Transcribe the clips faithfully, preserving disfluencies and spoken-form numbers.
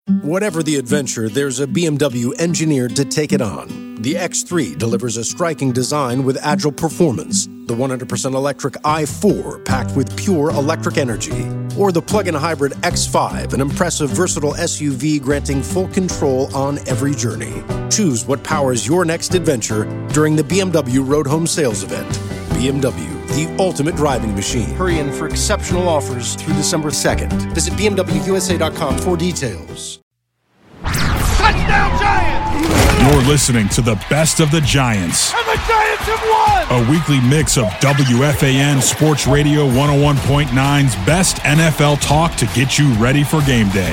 Whatever the adventure, there's a B M W engineered to take it on. The X three delivers a striking design with agile performance. The one hundred percent electric i four packed with pure electric energy. Or the plug-in hybrid X five, an impressive versatile S U V granting full control on every journey. Choose what powers your next adventure during the B M W Road Home Sales Event. B M W, the ultimate driving machine. Hurry in for exceptional offers through December second. Visit B M W U S A dot com for details. Touchdown Giants! You're listening to the best of the Giants. And the Giants have won! A weekly mix of W F A N Sports Radio one oh one point nine's best N F L talk to get you ready for game day.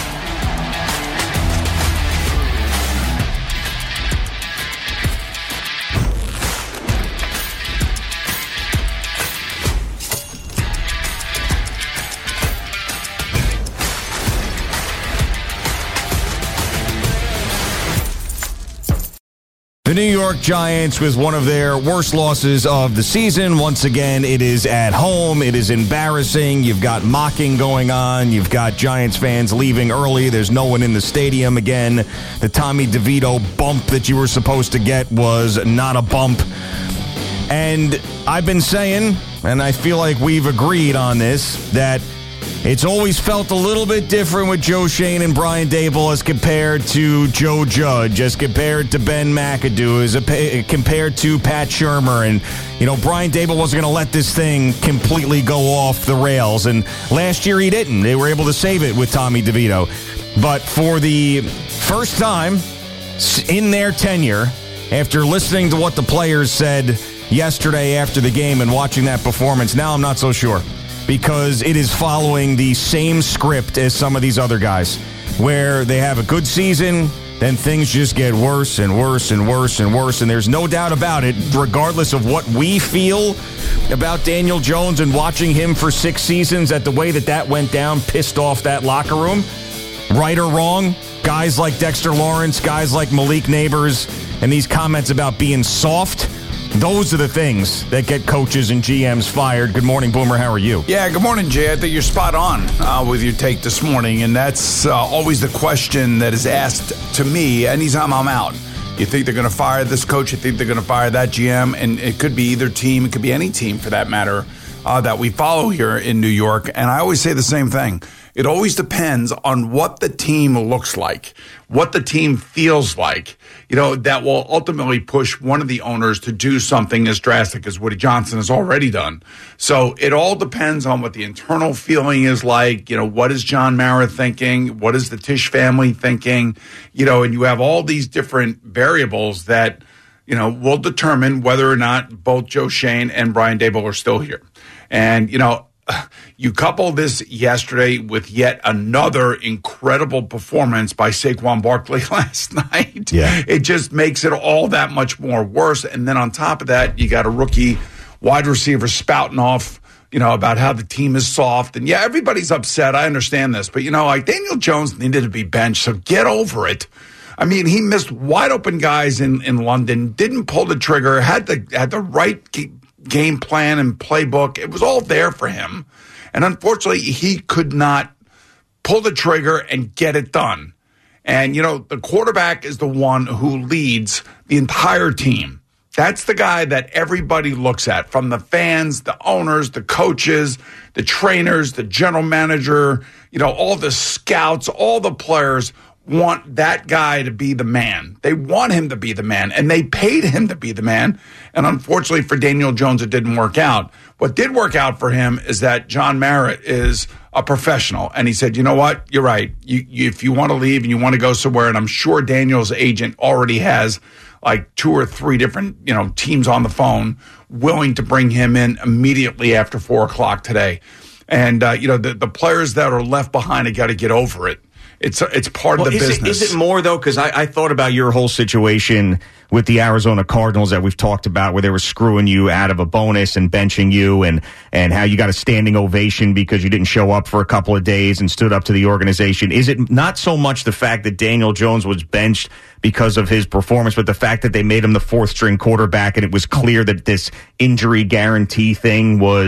The New York Giants with one of their worst losses of the season. Once again, it is at home. It is embarrassing. You've got mocking going on. You've got Giants fans leaving early. There's no one in the stadium again. The Tommy DeVito bump that you were supposed to get was not a bump. And I've been saying, and I feel like we've agreed on this, that it's always felt a little bit different with Joe Schoen and Brian Daboll as compared to Joe Judge, as compared to Ben McAdoo, as a, compared to Pat Shurmur. And, you know, Brian Daboll wasn't going to let this thing completely go off the rails. And last year he didn't. They were able to save it with Tommy DeVito. But for the first time in their tenure, after listening to what the players said yesterday after the game and watching that performance, now I'm not so sure. Because it is following the same script as some of these other guys, where they have a good season, then things just get worse and worse and worse and worse. And there's no doubt about it, regardless of what we feel about Daniel Jones and watching him for six seasons, that the way that that went down pissed off that locker room. Right or wrong, guys like Dexter Lawrence, guys like Malik Neighbors, and these comments about being soft, those are the things that get coaches and G Ms fired. Good morning, Boomer. How are you? Yeah, good morning, Jay. I think you're spot on uh, with your take this morning, and that's uh, always the question that is asked to me anytime I'm out. You think they're going to fire this coach? You think they're going to fire that G M? And it could be either team. It could be any team, for that matter, uh, that we follow here in New York. And I always say the same thing. It always depends on what the team looks like, what the team feels like, you know, that will ultimately push one of the owners to do something as drastic as Woody Johnson has already done. So it all depends on what the internal feeling is like. You know, what is John Mara thinking? What is the Tisch family thinking? You know, and you have all these different variables that, you know, will determine whether or not both Joe Schoen and Brian Daboll are still here. And, you know, you couple this yesterday with yet another incredible performance by Saquon Barkley last night. Yeah. It just makes it all that much more worse. And then on top of that, you got a rookie wide receiver spouting off, you know, about how the team is soft. And, yeah, everybody's upset. I understand this. But, you know, like Daniel Jones needed to be benched, so get over it. I mean, he missed wide open guys in, in London, didn't pull the trigger, had the had the right game plan and playbook. It was all there for him. And unfortunately, he could not pull the trigger and get it done. And, you know, the quarterback is the one who leads the entire team. That's the guy that everybody looks at, from the fans, the owners, the coaches, the trainers, the general manager, you know, all the scouts, all the players want that guy to be the man. They want him to be the man, and they paid him to be the man. And unfortunately for Daniel Jones, it didn't work out. What did work out for him is that John Mara is a professional. And he said, you know what? You're right. You, you, if you want to leave and you want to go somewhere, and I'm sure Daniel's agent already has like two or three different, you know, teams on the phone willing to bring him in immediately after four o'clock today. And, uh, you know, the, the players that are left behind have got to get over it. It's it's part well, of the is business. It, is it more, though? Because I, I thought about your whole situation with the Arizona Cardinals that we've talked about, where they were screwing you out of a bonus and benching you, and, and how you got a standing ovation because you didn't show up for a couple of days and stood up to the organization. Is it not so much the fact that Daniel Jones was benched because of his performance, but the fact that they made him the fourth string quarterback, and it was clear that this injury guarantee thing was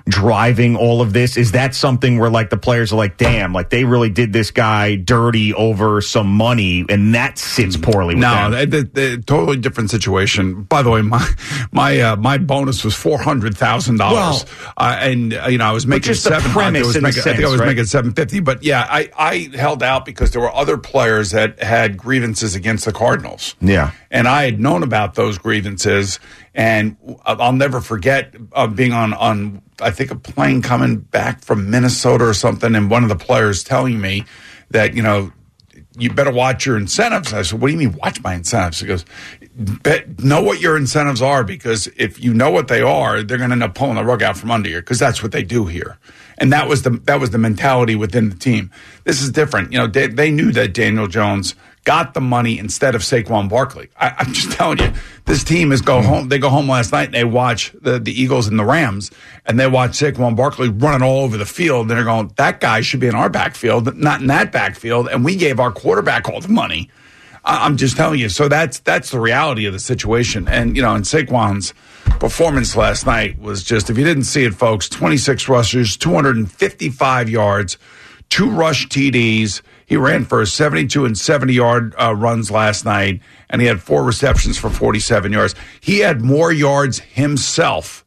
driving all of this? Is that something where like the players are like, damn, like they really did this guy dirty over some money, and that sits poorly with no, them? No, totally different situation. By the way, my my uh, my bonus was four hundred thousand well, dollars, uh, and uh, you know I was making just seven. The premise I, was in making, sense, I think I was right? making seven fifty. But yeah, I I held out because there were other players that had grievances against the Cardinals. Yeah, and I had known about those grievances, and I'll never forget uh, being on on I think a plane coming back from Minnesota or something, and one of the players telling me that you know. You better watch your incentives. I said, what do you mean watch my incentives? He goes, Bet, know what your incentives are, because if you know what they are, they're going to end up pulling the rug out from under you, because that's what they do here. And that was the that was the mentality within the team. This is different. You know, they, they knew that Daniel Jones got the money instead of Saquon Barkley. I, I'm just telling you, this team is go home. They go home last night and they watch the, the Eagles and the Rams, and they watch Saquon Barkley running all over the field. And they're going, that guy should be in our backfield, not in that backfield. And we gave our quarterback all the money. I, I'm just telling you. So that's that's the reality of the situation. And you know, and Saquon's performance last night was just, if you didn't see it, folks, twenty-six rushes, two hundred fifty-five yards, two rush T Ds. He ran for seventy-two and seventy-yard uh, runs last night, and he had four receptions for forty-seven yards. He had more yards himself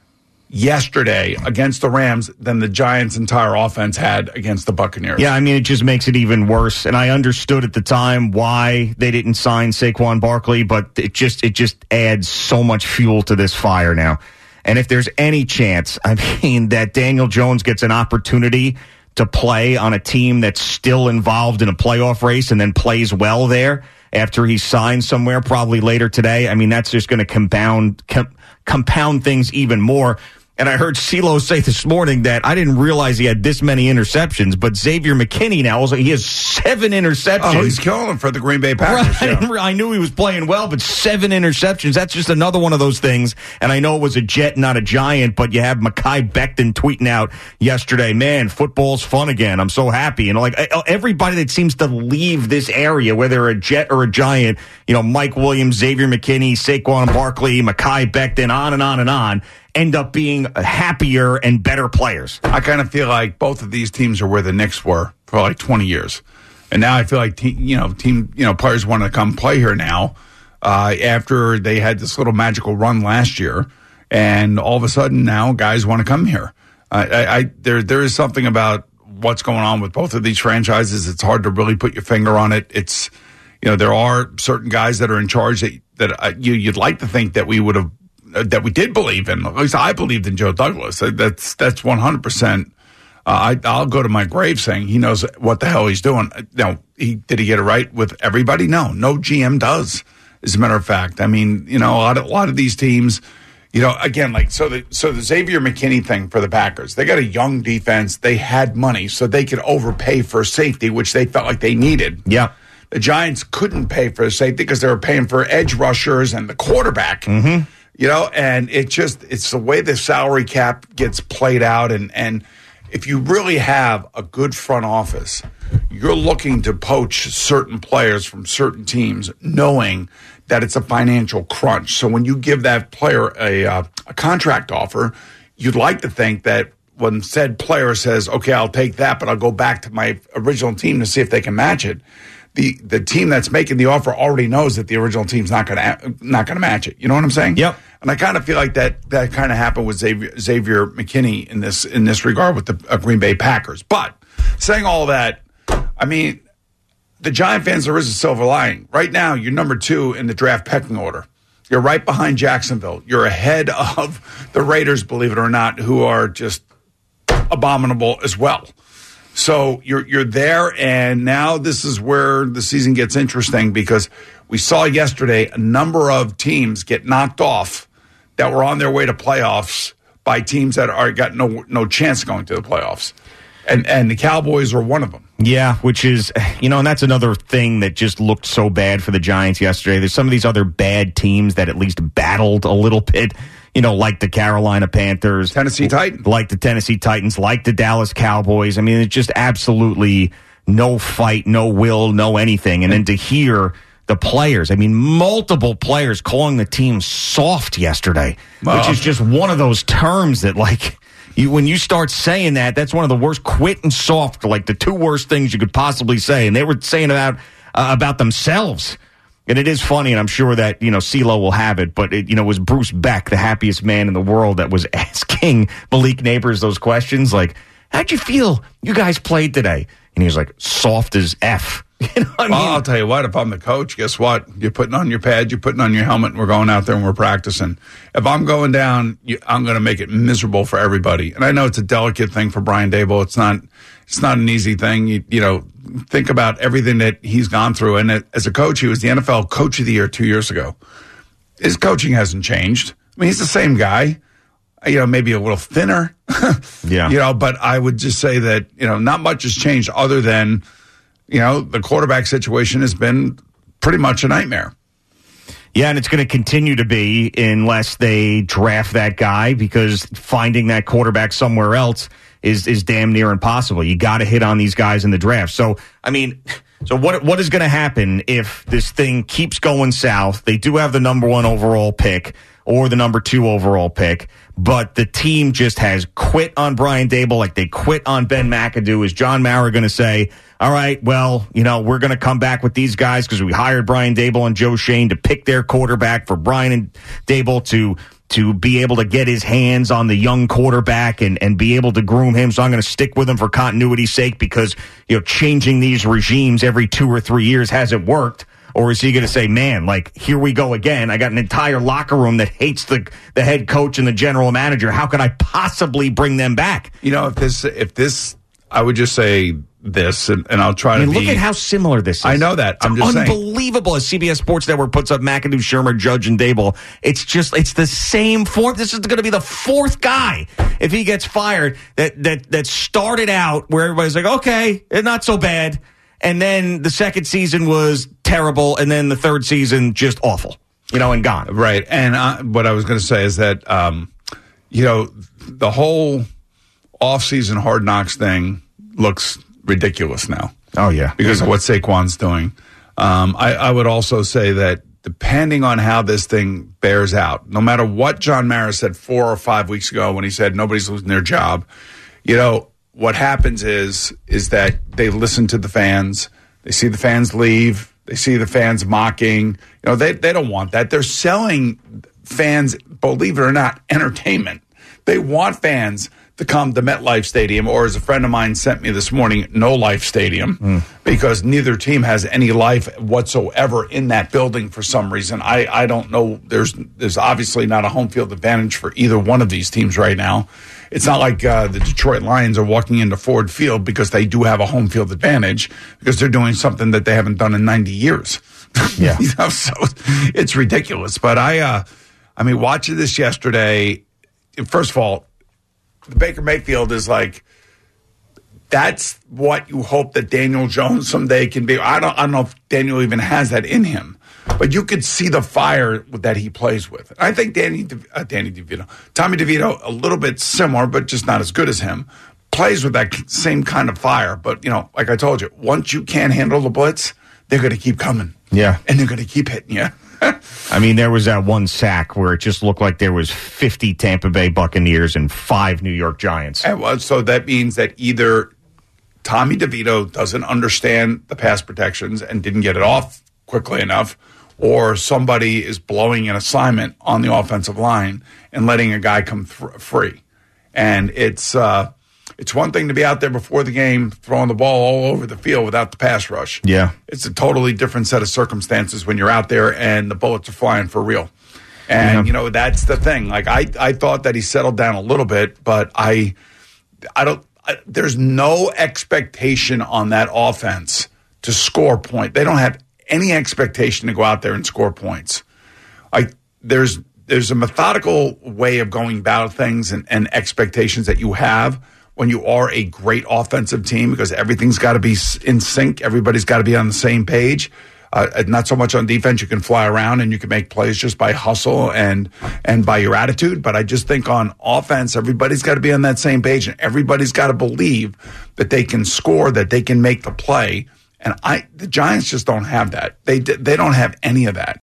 yesterday against the Rams than the Giants' entire offense had against the Buccaneers. Yeah, I mean, it just makes it even worse. And I understood at the time why they didn't sign Saquon Barkley, but it just it just adds so much fuel to this fire now. And if there's any chance, I mean, that Daniel Jones gets an opportunity to play on a team that's still involved in a playoff race and then plays well there after he signs somewhere probably later today, I mean, that's just going to compound com- compound things even more. And I heard CeeLo say this morning that I didn't realize he had this many interceptions, but Xavier McKinney now, he has seven interceptions. Oh, he's killing them for the Green Bay Packers. Right. Yeah. I knew he was playing well, but seven interceptions, that's just another one of those things. And I know it was a Jet, not a Giant, but you have Mekhi Becton tweeting out yesterday, man, football's fun again. I'm so happy. And like everybody that seems to leave this area, whether a Jet or a Giant, you know, Mike Williams, Xavier McKinney, Saquon Barkley, Mekhi Becton, on and on and on, end up being happier and better players. I kind of feel like both of these teams are where the Knicks were for like twenty years. And now I feel like, te- you know, team, you know, players want to come play here now uh, after they had this little magical run last year. And all of a sudden now guys want to come here. Uh, I, I there There is something about what's going on with both of these franchises. It's hard to really put your finger on it. It's, you know, there are certain guys that are in charge that, that uh, you, you'd like to think that we would have, uh, that we did believe in. At least I believed in Joe Douglas. That's that's one hundred percent. Uh, I, I'll go to my grave saying he knows what the hell he's doing. Now, he did he get it right with everybody? No, no G M does. As a matter of fact, I mean, you know, a lot of, a lot of these teams, you know, again, like so the so the Xavier McKinney thing for the Packers, they got a young defense. They had money, so they could overpay for safety, which they felt like they needed. Yeah. The Giants couldn't pay for safety because they were paying for edge rushers and the quarterback. Mm-hmm. You know, and it just, it's the way the salary cap gets played out. And, and if you really have a good front office, you're looking to poach certain players from certain teams, knowing that it's a financial crunch. So when you give that player a, uh, a contract offer, you'd like to think that when said player says, okay, I'll take that, but I'll go back to my original team to see if they can match it. The the team that's making the offer already knows that the original team's not going to not going to match it. You know what I'm saying? Yep. And I kind of feel like that that kind of happened with Xavier, Xavier McKinney in this in this regard with the uh, Green Bay Packers. But saying all that, I mean, the Giant fans, there is a silver lining. Right now, you're number two in the draft pecking order. You're right behind Jacksonville. You're ahead of the Raiders, believe it or not, who are just abominable as well. So you're you're there, and now this is where the season gets interesting, because we saw yesterday a number of teams get knocked off that were on their way to playoffs by teams that are got no no chance going to the playoffs, and and the Cowboys are one of them. Yeah, which is, you know, and that's another thing that just looked so bad for the Giants yesterday. There's some of these other bad teams that at least battled a little bit. You know, like the Carolina Panthers. Tennessee Titans. Like the Tennessee Titans, like the Dallas Cowboys. I mean, it's just absolutely no fight, no will, no anything. And then to hear the players, I mean, multiple players calling the team soft yesterday, well, which is just one of those terms that, like, You, when you start saying that, that's one of the worst. Quit and soft, like the two worst things you could possibly say. And they were saying about uh, about themselves. And it is funny, and I'm sure that, you know, CeeLo will have it, but it, you know, it was Bruce Beck, the happiest man in the world, that was asking Malik Neighbors those questions, like, how'd you feel you guys played today? And he was like, soft as F. You know what I mean? Well, I'll tell you what, if I'm the coach, guess what? You're putting on your pad, you're putting on your helmet, and we're going out there and we're practicing. If I'm going down, you, I'm going to make it miserable for everybody. And I know it's a delicate thing for Brian Daboll. It's not It's not an easy thing. You, you know, think about everything that he's gone through. And as a coach, he was the N F L Coach of the Year two years ago. His coaching hasn't changed. I mean, he's the same guy. You know, maybe a little thinner. Yeah. You know, but I would just say that, you know, not much has changed other than, you know, the quarterback situation has been pretty much a nightmare. Yeah, and it's going to continue to be unless they draft that guy, because finding that quarterback somewhere else is is damn near impossible. You got to hit on these guys in the draft. So, I mean, so what what is going to happen if this thing keeps going south? They do have the number one overall pick or the number two overall pick, but the team just has quit on Brian Daboll like they quit on Ben McAdoo. Is John Mara going to say, all right, well, you know, we're going to come back with these guys because we hired Brian Daboll and Joe Schoen to pick their quarterback for Brian and Daboll to to be able to get his hands on the young quarterback and, and be able to groom him. So I'm going to stick with him for continuity's sake because, you know, changing these regimes every two or three years hasn't worked. Or is he going to say, man, like, here we go again. I got an entire locker room that hates the the head coach and the general manager. How could I possibly bring them back? You know, if this, if this, I would just say this, and, and I'll try I mean, to look be, at how similar this is. I know that. It's I'm just unbelievable. saying. As C B S Sports Network puts up McAdoo, Shermer, Judge, and Daboll, it's just, it's the same fourth. This is going to be the fourth guy, if he gets fired, that that that started out where everybody's like, okay, not so bad. And then the second season was terrible, and then the third season just awful, you know, and gone. Right. And uh, what I was going to say is that, um, you know, the whole off-season Hard Knocks thing looks ridiculous now. Oh, yeah. Because of what Saquon's doing. Um, I, I would also say that depending on how this thing bears out, no matter what John Mara said four or five weeks ago when he said nobody's losing their job, you know, what happens is is that they listen to the fans. They see the fans leave. They see the fans mocking. You know, they, they don't want that. They're selling fans, believe it or not, entertainment. They want fans to come to MetLife Stadium, or as a friend of mine sent me this morning, No Life Stadium, mm. because neither team has any life whatsoever in that building for some reason. I, I don't know. There's there's obviously not a home field advantage for either one of these teams right now. It's not like uh, the Detroit Lions are walking into Ford Field because they do have a home field advantage because they're doing something that they haven't done in ninety years. Yeah, you know, so it's ridiculous. But I, uh, I mean, watching this yesterday, first of all, the Baker Mayfield is like, that's what you hope that Daniel Jones someday can be. I don't, I don't know if Daniel even has that in him. But you could see the fire that he plays with. I think Danny, De, uh, Danny DeVito, Tommy DeVito, a little bit similar, but just not as good as him, plays with that same kind of fire. But, you know, like I told you, once you can't handle the blitz, they're going to keep coming. Yeah. And they're going to keep hitting you. I mean, there was that one sack where it just looked like there was fifty Tampa Bay Buccaneers and five New York Giants. And, well, so that means that either Tommy DeVito doesn't understand the pass protections and didn't get it off quickly enough, or somebody is blowing an assignment on the offensive line and letting a guy come th- free. And it's uh, it's one thing to be out there before the game throwing the ball all over the field without the pass rush. Yeah. It's a totally different set of circumstances when you're out there and the bullets are flying for real. And, yeah. you know, that's the thing. Like, I, I thought that he settled down a little bit, but I, I don't, I, there's no expectation on that offense to score point. They don't have any expectation to go out there and score points. Like, there's there's a methodical way of going about things and, and expectations that you have when you are a great offensive team, because everything's got to be in sync. Everybody's got to be on the same page. Uh, not so much on defense. You can fly around and you can make plays just by hustle and and by your attitude. But I just think on offense, everybody's got to be on that same page, and everybody's got to believe that they can score, that they can make the play. And I, the Giants just don't have that. They they don't have any of that.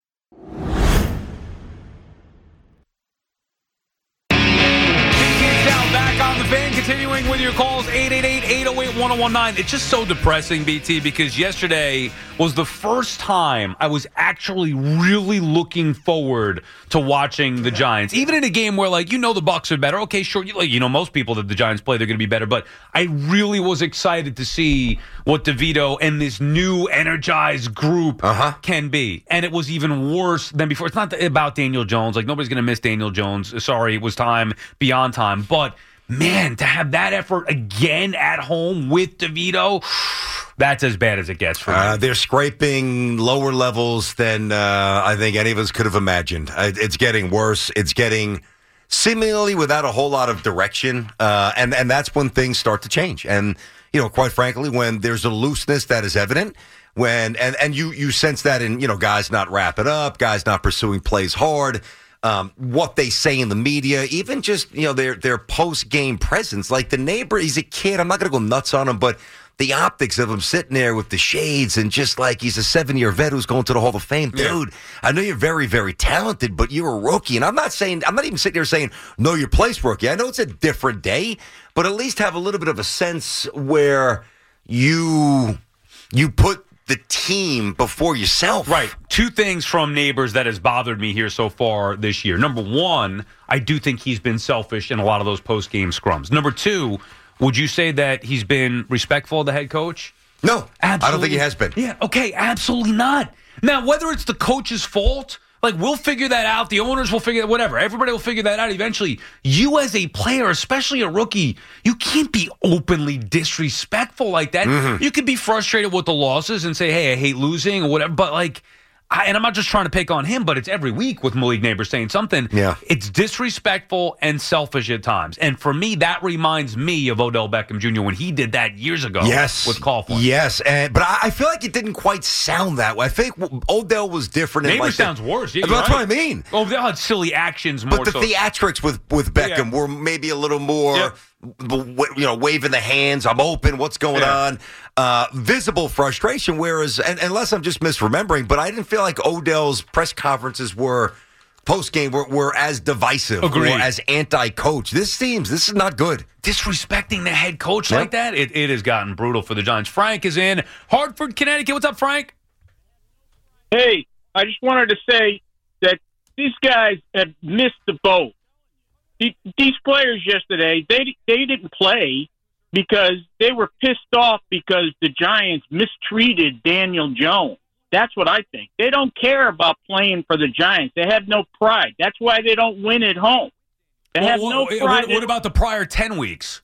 Kids now back on the continuing with your calls, eight eight eight, eight oh eight, one oh one nine. It's just so depressing, B T, because yesterday was the first time I was actually really looking forward to watching the Giants. Even in a game where, like, you know the Bucs are better. Okay, sure, you, like, you know most people that the Giants play, they're going to be better. But I really was excited to see what DeVito and this new energized group uh-huh. can be. And it was even worse than before. It's not about Daniel Jones. Like, nobody's going to miss Daniel Jones. Sorry, it was time beyond time. But man, to have that effort again at home with DeVito, that's as bad as it gets for me. Uh, they're scraping lower levels than uh, I think any of us could have imagined. Uh, it's getting worse. It's getting seemingly without a whole lot of direction, uh, and and that's when things start to change. And you know, quite frankly, when there's a looseness that is evident, when and and you you sense that in you know guys not wrapping up, guys not pursuing plays hard. Um, what they say in the media, even just, you know, their their post-game presence. Like the neighbor, he's a kid. I'm not going to go nuts on him, but the optics of him sitting there with the shades and just like he's a seven-year vet who's going to the Hall of Fame. Dude, yeah. I know you're very, very talented, but you're a rookie. And I'm not saying, I'm not even sitting here saying, know your place, rookie. I know it's a different day, but at least have a little bit of a sense where you you put the team before yourself. Right. Two things from Neighbors that has bothered me here so far this year. Number one, I do think he's been selfish in a lot of those post-game scrums. Number two, would you say that he's been respectful of the head coach? No. Absolutely. I don't think he has been. Yeah, okay, absolutely not. Now, whether it's the coach's fault, like, we'll figure that out. The owners will figure that, whatever. Everybody will figure that out eventually. You as a player, especially a rookie, you can't be openly disrespectful like that. Mm-hmm. You could be frustrated with the losses and say, hey, I hate losing or whatever. But, like, I, and I'm not just trying to pick on him, but it's every week with Malik Neighbors saying something. Yeah. It's disrespectful and selfish at times. And for me, that reminds me of Odell Beckham Junior when he did that years ago yes. with Coughlin. Yes, and, but I, I feel like it didn't quite sound that way. I think Odell was different. Neighbors like sounds the, worse. Yeah, that's right. what I mean. Odell had silly actions more But the so. theatrics with, with Beckham Yeah. were maybe a little more... Yep. You know, waving the hands, I'm open, what's going yeah. on? Uh, visible frustration, whereas, and, unless I'm just misremembering, but I didn't feel like Odell's press conferences were, post-game, were, were as divisive Agreed. or as anti-coach. This seems, this is not good. Disrespecting the head coach Yep. like that, it, it has gotten brutal for the Giants. Frank is in Hartford, Connecticut. What's up, Frank? Hey, I just wanted to say that these guys have missed the boat. These players yesterday, they they didn't play because they were pissed off because the Giants mistreated Daniel Jones. That's what I think. They don't care about playing for the Giants. They have no pride. That's why they don't win at home. They well, have well, no pride. What, what about the prior ten weeks?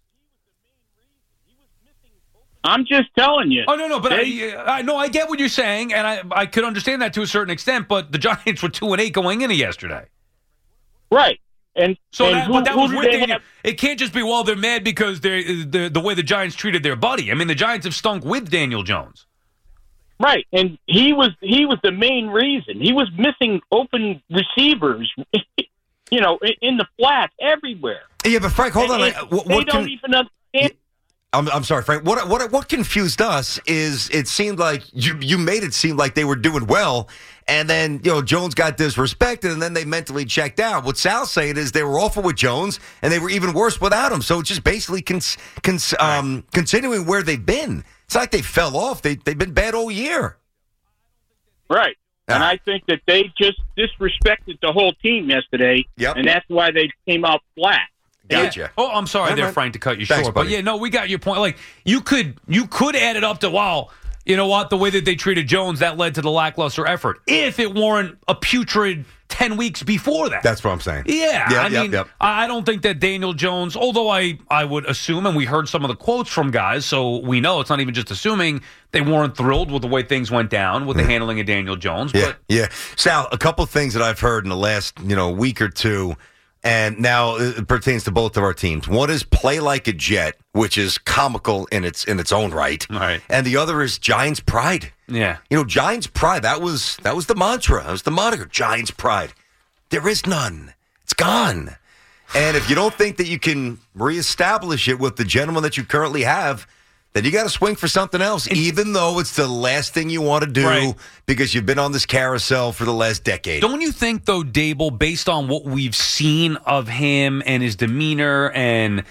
I'm just telling you. Oh, no, no, but they, I, I no, I get what you're saying, and I I could understand that to a certain extent, but the Giants were two and eight going into yesterday. Right. And so and that, who, but that was who with they Daniel. have? It can't just be, well, they're mad because they're the the way the Giants treated their buddy. I mean, the Giants have stunk with Daniel Jones. Right, and he was he was the main reason. He was missing open receivers, you know, in, in the flats everywhere. Yeah, but Frank, hold and, on. and What, they what don't can, even understand. I'm, I'm sorry, Frank. What what what confused us is it seemed like you you made it seem like they were doing well, and then you know Jones got disrespected, and then they mentally checked out. What Sal's saying is they were awful with Jones, and they were even worse without him. So it's just basically cons, cons, um, continuing where they've been. It's like they fell off. They they've been bad all year. Right, Ah. and I think that they just disrespected the whole team yesterday, Yep. and that's why they came out flat. Gotcha. Yeah. Oh, I'm sorry All there, right. Frank, to cut you Thanks, short. But buddy. yeah, no, we got your point. Like, you could you could add it up to, wow, you know what, the way that they treated Jones, that led to the lackluster effort. If it weren't a putrid ten weeks before that. That's what I'm saying. Yeah, Yep, I yep, mean, yep. I don't think that Daniel Jones, although I, I would assume, and we heard some of the quotes from guys, so we know it's not even just assuming, they weren't thrilled with the way things went down with the handling of Daniel Jones. Yeah, But yeah. Sal, a couple things that I've heard in the last you know week or two, and now it pertains to both of our teams. One is play like a Jet, which is comical in its in its own right. Right. And the other is Giants pride. yeah. You know, Giants pride. That was that was the mantra. That was the moniker. Giants pride. There is none. It's gone. And if you don't think that you can reestablish it with the gentleman that you currently have, then you got to swing for something else, even though it's the last thing you want to do Right. because you've been on this carousel for the last decade. Don't you think, though, Dable, based on what we've seen of him and his demeanor and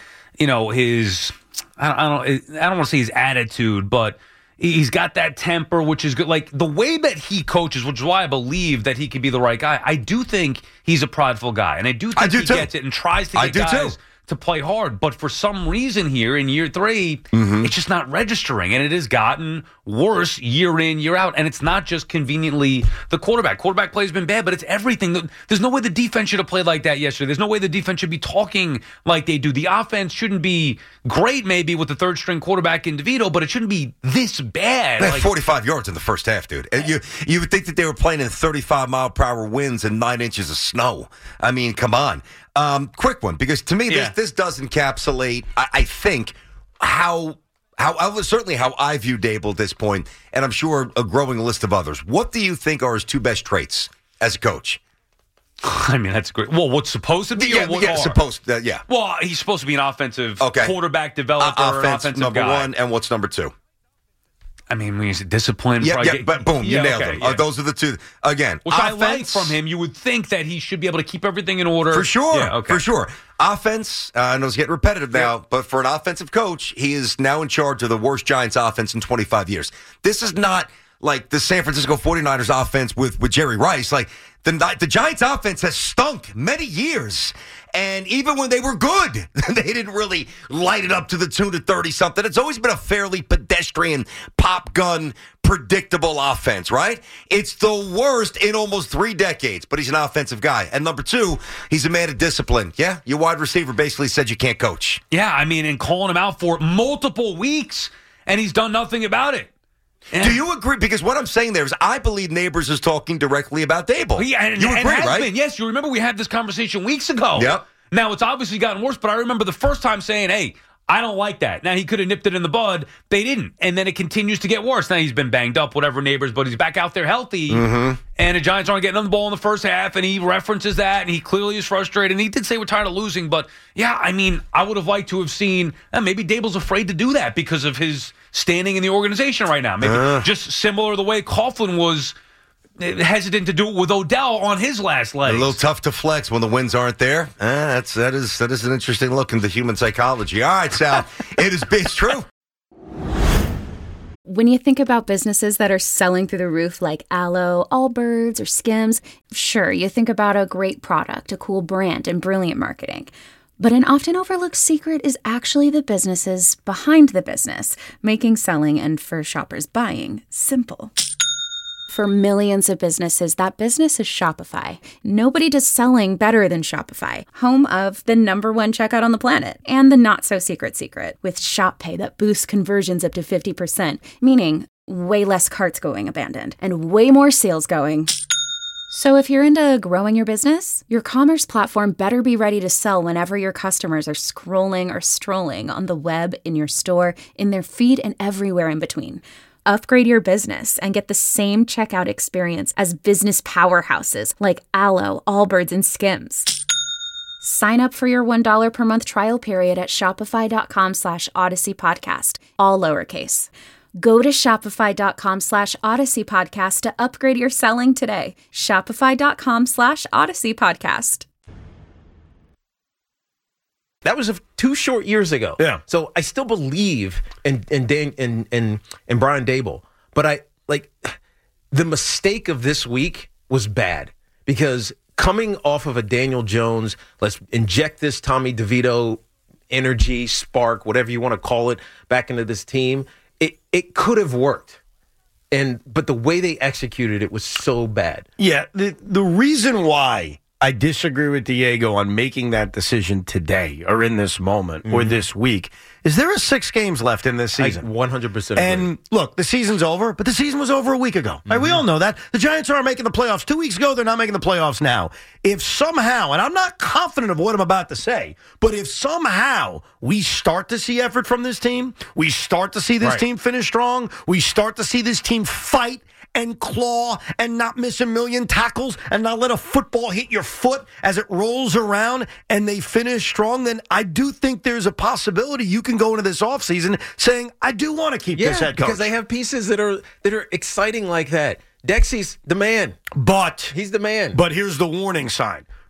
you know, his, I don't, I don't, I don't want to say his attitude, but he's got that temper, which is good. Like the way that he coaches, which is why I believe that he could be the right guy. I do think he's a prideful guy, and I do think I do he too. gets it and tries to get I do guys too. to play hard. But for some reason here in year three, Mm-hmm. it's just not registering, and it has gotten worse year in, year out. And it's not just conveniently the quarterback. Quarterback play has been bad, but it's everything. There's no way the defense should have played like that yesterday. There's no way the defense should be talking like they do. The offense shouldn't be great, maybe, with the third string quarterback in DeVito, but it shouldn't be this bad. They had Like, forty-five yards in the first half, dude. And you you would think that they were playing in thirty-five mile per hour winds and nine inches of snow. I mean, come on. Um, quick one, because to me, Yeah. this, this does encapsulate, I, I think, how, how, how certainly how I view Dable at this point, and I'm sure a growing list of others. What do you think are his two best traits as a coach? I mean, that's great. Well, what's supposed to be? Yeah, or what yeah are? supposed uh, yeah. Well, he's supposed to be an offensive Okay. quarterback developer, Uh, an offense, offensive number guy. one, and what's number two? I mean, when you say discipline, Yeah, probably- yeah, but boom, you Yeah, nailed okay, them. yeah. Uh, those are the two. Again, Which I like offense, from him. You would think that he should be able to keep everything in order. For sure. Yeah, okay. For sure. Offense, uh, I know it's getting repetitive now, but for an offensive coach, he is now in charge of the worst Giants offense in twenty-five years. This is not like the San Francisco forty-niners offense with, with Jerry Rice. Like the, the Giants offense has stunk many years. And even when they were good, they didn't really light it up to the tune of thirty-something. It's always been a fairly pedestrian, pop gun, predictable offense, right? It's the worst in almost three decades, but he's an offensive guy. And number two, he's a man of discipline. Yeah, your wide receiver basically said you can't coach. Yeah, I mean, and calling him out for multiple weeks, and he's done nothing about it. And, Do you agree? Because what I'm saying there is I believe Neighbors is talking directly about Dable. Yeah, and, you and agree, has right? been. Yes, you remember we had this conversation weeks ago. Yep. Now, it's obviously gotten worse, but I remember the first time saying, hey, I don't like that. Now, he could have nipped it in the bud. They didn't. And then it continues to get worse. Now, he's been banged up, whatever, Neighbors, but he's back out there healthy. Mm-hmm. And the Giants aren't getting on the ball in the first half, and he references that, and he clearly is frustrated. And he did say we're tired of losing. But, yeah, I mean, I would have liked to have seen, eh, maybe Dable's afraid to do that because of his standing in the organization right now. Maybe Uh. just similar to the way Coughlin was hesitant to do it with Odell on his last leg. A little tough to flex when the wins aren't there. Uh, that's that is that is an interesting look into human psychology. All right, Sal, it is it's true. When you think about businesses that are selling through the roof like Aloe, Allbirds, or Skims, sure, you think about a great product, a cool brand, and brilliant marketing. But an often overlooked secret is actually the businesses behind the business, making selling and, for shoppers, buying simple. For millions of businesses, that business is Shopify. Nobody does selling better than Shopify, home of the number one checkout on the planet, and the not-so-secret secret, with Shop Pay that boosts conversions up to fifty percent, meaning way less carts going abandoned, and way more sales going. So if you're into growing your business, your commerce platform better be ready to sell whenever your customers are scrolling or strolling on the web, in your store, in their feed, and everywhere in between. Upgrade your business and get the same checkout experience as business powerhouses like Aloe, Allbirds, and Skims. Sign up for your one dollar per month trial period at shopify.com slash Odyssey Podcast, all lowercase. Go to shopify.com slash Odyssey Podcast to upgrade your selling today. Shopify.com slash Odyssey Podcast. That was a, two short years ago. Yeah. So I still believe in in Dan in in in Brian Dable, but I like the mistake of this week was bad because coming off of a Daniel Jones, let's inject this Tommy DeVito energy, spark, whatever you want to call it, back into this team. It it could have worked, and but the way they executed it was so bad. Yeah, the the reason why I disagree with Diego on making that decision today or in this moment mm-hmm. or this week is there are six games left in this season. I one hundred percent agree. And look, the season's over, but the season was over a week ago. Mm-hmm. Right? We all know that. The Giants aren't making the playoffs. Two weeks ago, they're not making the playoffs now. If somehow, and I'm not confident of what I'm about to say, but if somehow we start to see effort from this team, we start to see this right. team finish strong, we start to see this team fight and claw and not miss a million tackles and not let a football hit your foot as it rolls around and they finish strong, then I do think there's a possibility you can go into this offseason saying, I do want to keep yeah, this head coach. Because they have pieces that are that are exciting like that. Dexy's the man. But he's the man. But here's the warning sign.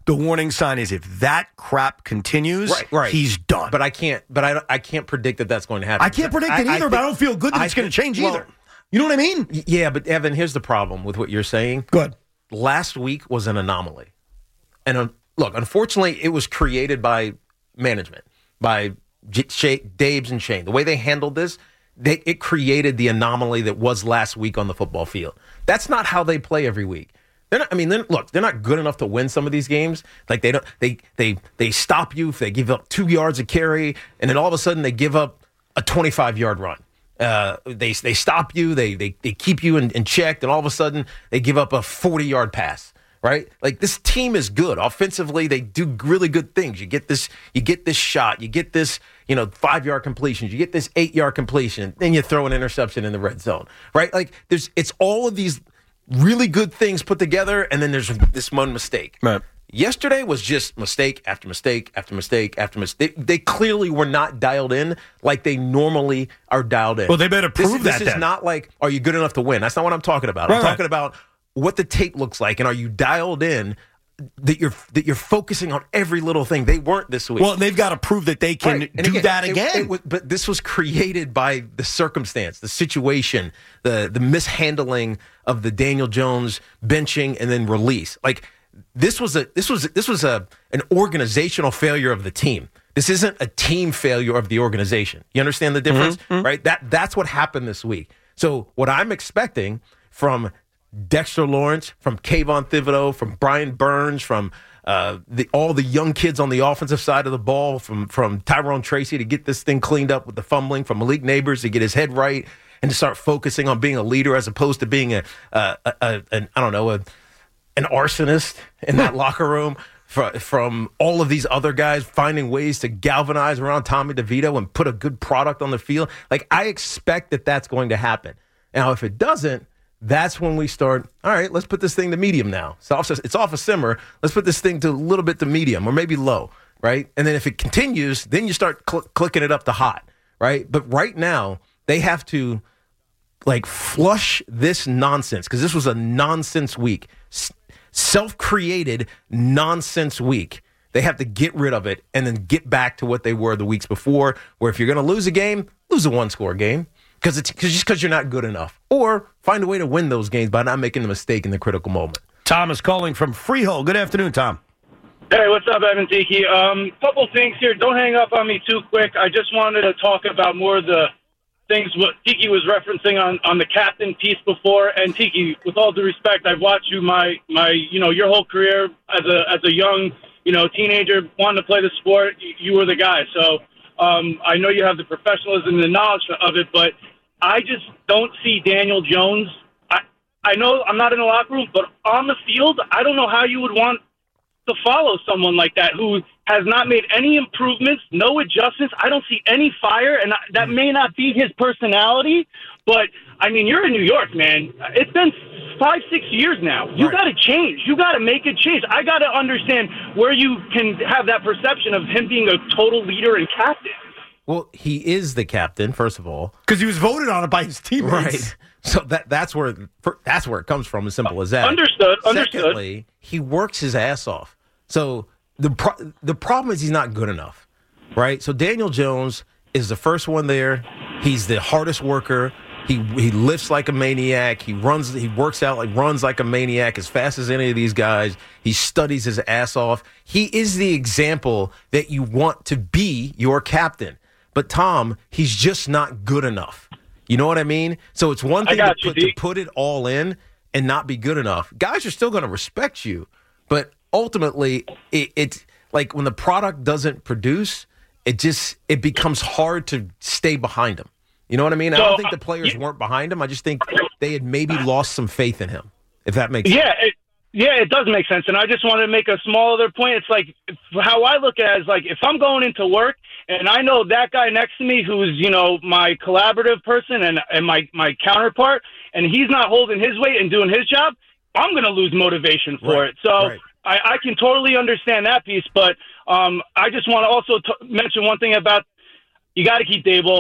the warning sign is if that crap continues, right, right. he's done. But I can't. But I, I can't predict that that's going to happen. I can't predict it either. I think, but I don't feel good that I it's going to change well, either. You know what I mean? Yeah, but Evan, here's the problem with what you're saying. Good. Last week was an anomaly, and um, look, unfortunately, it was created by management, by J- Sh- Dabes and Shane. The way they handled this, they, it created the anomaly that was last week on the football field. That's not how they play every week. They're not, I mean, they're, look, they're not good enough to win some of these games. Like they don't, they they they stop you if they give up two yards of carry, and then all of a sudden they give up a twenty-five yard run. Uh, they they stop you, they they they keep you in, in check, and all of a sudden they give up a forty yard pass. Right? Like this team is good. Offensively, they do really good things. You get this, you get this shot, you get this, you know, five yard completions, you get this eight yard completion, then you throw an interception in the red zone. Right? Like there's it's all of these really good things put together, and then there's this one mistake. Right. Yesterday was just mistake after mistake after mistake after mistake. They, they clearly were not dialed in like they normally are dialed in. Well, they better prove this, that. This is then. not like, are you good enough to win? That's not what I'm talking about. Right, I'm talking right. about what the tape looks like, and are you dialed in that you're that you're focusing on every little thing. They weren't this week. Well, they've got to prove that they can right. do again, that it, again. It, it was, but this was created by the circumstance, the situation, the the mishandling of the Daniel Jones benching and then release. Like this was a this was this was a an organizational failure of the team. This isn't a team failure of the organization. You understand the difference, mm-hmm. right? That that's what happened this week. So what I'm expecting from Dexter Lawrence, from Kayvon Thibodeau, from Brian Burns, from uh, the, all the young kids on the offensive side of the ball, from from Tyrone Tracy to get this thing cleaned up with the fumbling, from Malik Neighbors to get his head right and to start focusing on being a leader as opposed to being a, a, a, a an, I don't know, a, an arsonist in that locker room. From, from all of these other guys finding ways to galvanize around Tommy DeVito and put a good product on the field. Like, I expect that that's going to happen. Now, if it doesn't, that's when we start, all right, let's put this thing to medium now. It's off, it's off a simmer. Let's put this thing to a little bit to medium or maybe low, right? And then if it continues, then you start cl- clicking it up to hot, right? But right now, they have to, like, flush this nonsense because this was a nonsense week. S- self-created nonsense week. They have to get rid of it and then get back to what they were the weeks before, where if you're going to lose a game, lose a one-score game. Because it's cause just because you're not good enough. Or find a way to win those games by not making a mistake in the critical moment. Tom is calling from Freehold. Good afternoon, Tom. Hey, what's up, Evan Tiki? Um, couple things here. Don't hang up on me too quick. I just wanted to talk about more of the things what Tiki was referencing on, on the captain piece before. And Tiki, with all due respect, I've watched you my, my you know your whole career as a as a young you know teenager wanting to play the sport. You, you were the guy. So um, I know you have the professionalism and the knowledge of it, but I just don't see Daniel Jones. I, I know I'm not in the locker room, but on the field, I don't know how you would want to follow someone like that who has not made any improvements, no adjustments. I don't see any fire, and that may not be his personality, but, I mean, you're in New York, man. It's been five, six years now. You right. got to change. You got to make a change. I got to understand where you can have that perception of him being a total leader and captain. Well, he is the captain, first of all, because he was voted on it by his teammates. Right. So that that's where that's where it comes from. As simple as that. Understood. Understood. Secondly, he works his ass off. So the pro- the problem is he's not good enough, right? So Daniel Jones is the first one there. He's the hardest worker. He he lifts like a maniac. He runs. He works out like runs like a maniac as fast as any of these guys. He studies his ass off. He is the example that you want to be your captain. But Tom, he's just not good enough. You know what I mean? So it's one thing to, you, put, to put it all in and not be good enough. Guys are still going to respect you, but ultimately, it, it's like when the product doesn't produce, it just it becomes hard to stay behind him. You know what I mean? So, I don't think the uh, players you, weren't behind him. I just think they had maybe lost some faith in him, if that makes yeah, sense. it, yeah, it does make sense. And I just wanted to make a small other point. It's like how I look at it is like if I'm going into work and I know that guy next to me who's, you know, my collaborative person and, and my, my counterpart, and he's not holding his weight and doing his job, I'm going to lose motivation for right, it. So right. I, I can totally understand that piece. But um, I just want to also t- mention one thing about you got to keep Dable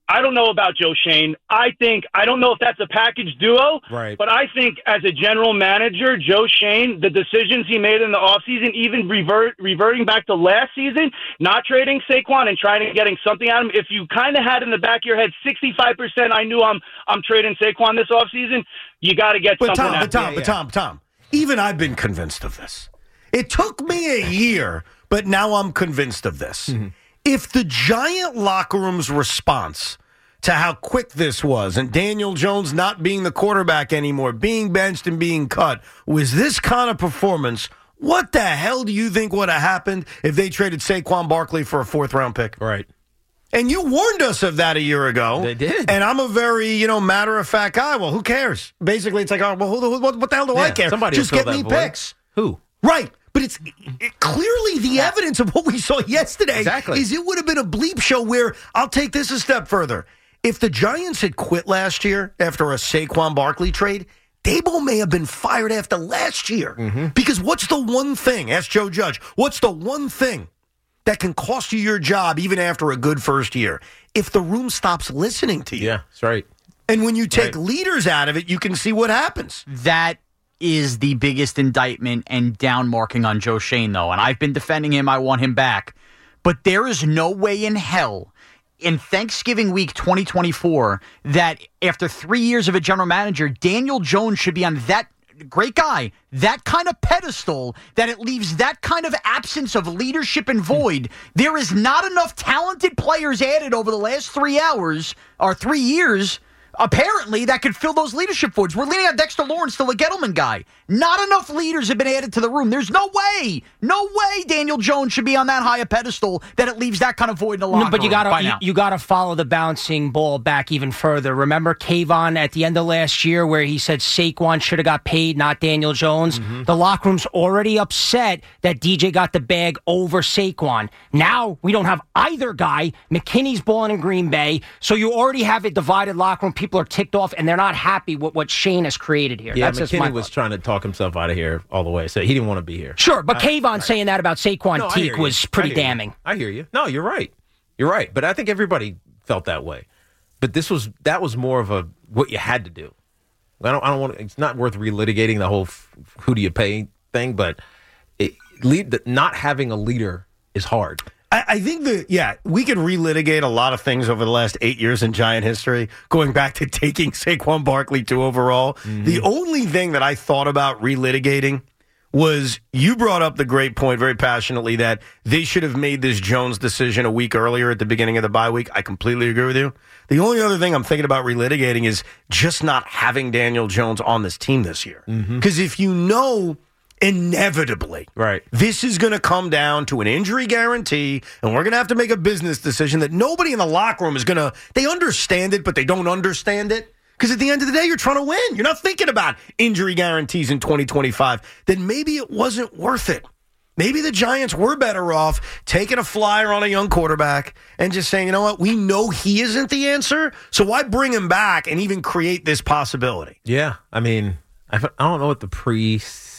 I don't know about Joe Schoen. I think I don't know if that's a package duo, right? But I think as a general manager, Joe Schoen, the decisions he made in the offseason, even revert reverting back to last season, not trading Saquon and trying to getting something out of him. If you kind of had in the back of your head, sixty-five percent, I knew I'm I'm trading Saquon this offseason. You got to get but something. Tom, out but Tom, yeah, but yeah. Tom, Tom. Even I've been convinced of this. It took me a year, but now I'm convinced of this. Mm-hmm. If the Giant locker room's response to how quick this was and Daniel Jones not being the quarterback anymore, being benched and being cut, was this kind of performance, what the hell do you think would have happened if they traded Saquon Barkley for a fourth-round pick? Right. And you warned us of that a year ago. They did. And I'm a very, you know, matter-of-fact guy. Well, who cares? Basically, it's like, oh, well, who, who, what, what the hell do yeah, I care? Somebody Just get me void. picks. Who? Right. But it's it, clearly the evidence of what we saw yesterday exactly. is it would have been a bleep show where I'll take this a step further. If the Giants had quit last year after a Saquon Barkley trade, Daboll may have been fired after last year. Mm-hmm. Because what's the one thing, ask Joe Judge, what's the one thing that can cost you your job even after a good first year? If the room stops listening to you. Yeah, that's right. And when you take right. leaders out of it, you can see what happens. That is the biggest indictment and downmarking on Joe Schoen, though. And I've been defending him. I want him back. But there is no way in hell in Thanksgiving week twenty twenty-four that after three years of a general manager, Daniel Jones should be on that great guy, that kind of pedestal, that it leaves that kind of absence of leadership and void. There is not enough talented players added over the last three hours or three years, apparently, that could fill those leadership voids. We're leaning on Dexter Lawrence, still a Gettleman guy. Not enough leaders have been added to the room. There's no way, no way Daniel Jones should be on that high a pedestal that it leaves that kind of void in the locker no, but you room gotta, by now. you, you gotta follow the bouncing ball back even further. Remember Kayvon at the end of last year where he said Saquon should have got paid, not Daniel Jones? Mm-hmm. The locker room's already upset that D J got the bag over Saquon. Now we don't have either guy. McKinney's balling in Green Bay, so you already have a divided locker room. People are ticked off, and they're not happy with what Shane has created here. Yeah, That's just McKinney my was thought. trying to talk himself out of here all the way, so he didn't want to be here. Sure, but I, Kayvon right. saying that about Saquon no, Teague was pretty I damning. You. I hear you. No, you're right. You're right. But I think everybody felt that way. But this was that was more of a what you had to do. I don't. I don't want. It's not worth relitigating the whole f- who do you pay thing. But it, lead the, not having a leader is hard. I, I think that, yeah, we could relitigate a lot of things over the last eight years in Giant history, going back to taking Saquon Barkley to overall. Mm-hmm. The only thing that I thought about relitigating was you brought up the great point very passionately that they should have made this Jones decision a week earlier at the beginning of the bye week. I completely agree with you. The only other thing I'm thinking about relitigating is just not having Daniel Jones on this team this year. Because mm-hmm. if you know inevitably right. this is going to come down to an injury guarantee, and we're going to have to make a business decision that nobody in the locker room is going to, they understand it, but they don't understand it. Because at the end of the day, you're trying to win. You're not thinking about injury guarantees in twenty twenty-five. Then maybe it wasn't worth it. Maybe the Giants were better off taking a flyer on a young quarterback and just saying, you know what, we know he isn't the answer, so why bring him back and even create this possibility? Yeah, I mean, I don't know what the pre...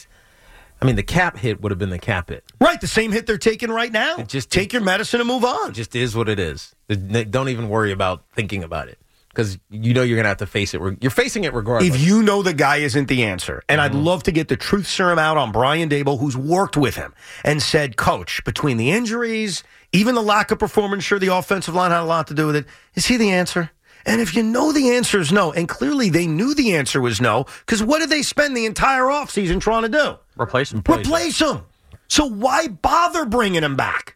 I mean, the cap hit would have been the cap hit. Right, the same hit they're taking right now. It just Take your medicine and move on. It just is what it is. Don't even worry about thinking about it. Because you know you're going to have to face it. You're facing it regardless. If you know the guy isn't the answer, and mm-hmm. I'd love to get the truth serum out on Brian Daboll, who's worked with him, and said, Coach, between the injuries, even the lack of performance, sure, the offensive line had a lot to do with it. Is he the answer? And if you know the answer is no, and clearly they knew the answer was no, because what did they spend the entire offseason trying to do? Replace him. Replace him. So why bother bringing him back?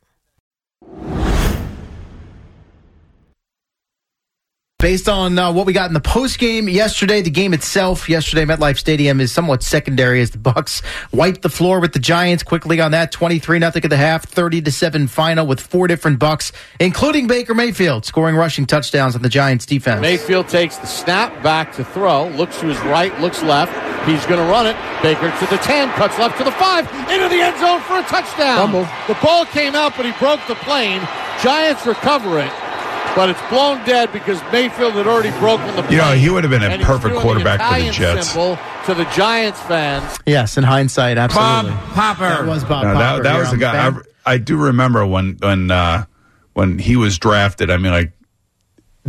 Based on uh, what we got in the postgame yesterday, the game itself yesterday, MetLife Stadium is somewhat secondary as the Bucs wiped the floor with the Giants quickly on that twenty-three nothing at the half, thirty to seven final with four different Bucs, including Baker Mayfield, scoring rushing touchdowns on the Giants defense. Mayfield takes the snap back to throw, looks to his right, looks left. He's going to run it. Baker to the ten, cuts left to the five, into the end zone for a touchdown. Fumble. The ball came out, but he broke the plane. Giants recover it. But it's blown dead because Mayfield had already broken the plane. You know, he would have been a and perfect quarterback the for the Jets. Symbol to the Giants fans. Yes, in hindsight, absolutely. Bob Popper. That was Bob no, Popper. That, that was the guy. I, I do remember when when uh, when he was drafted. I mean, like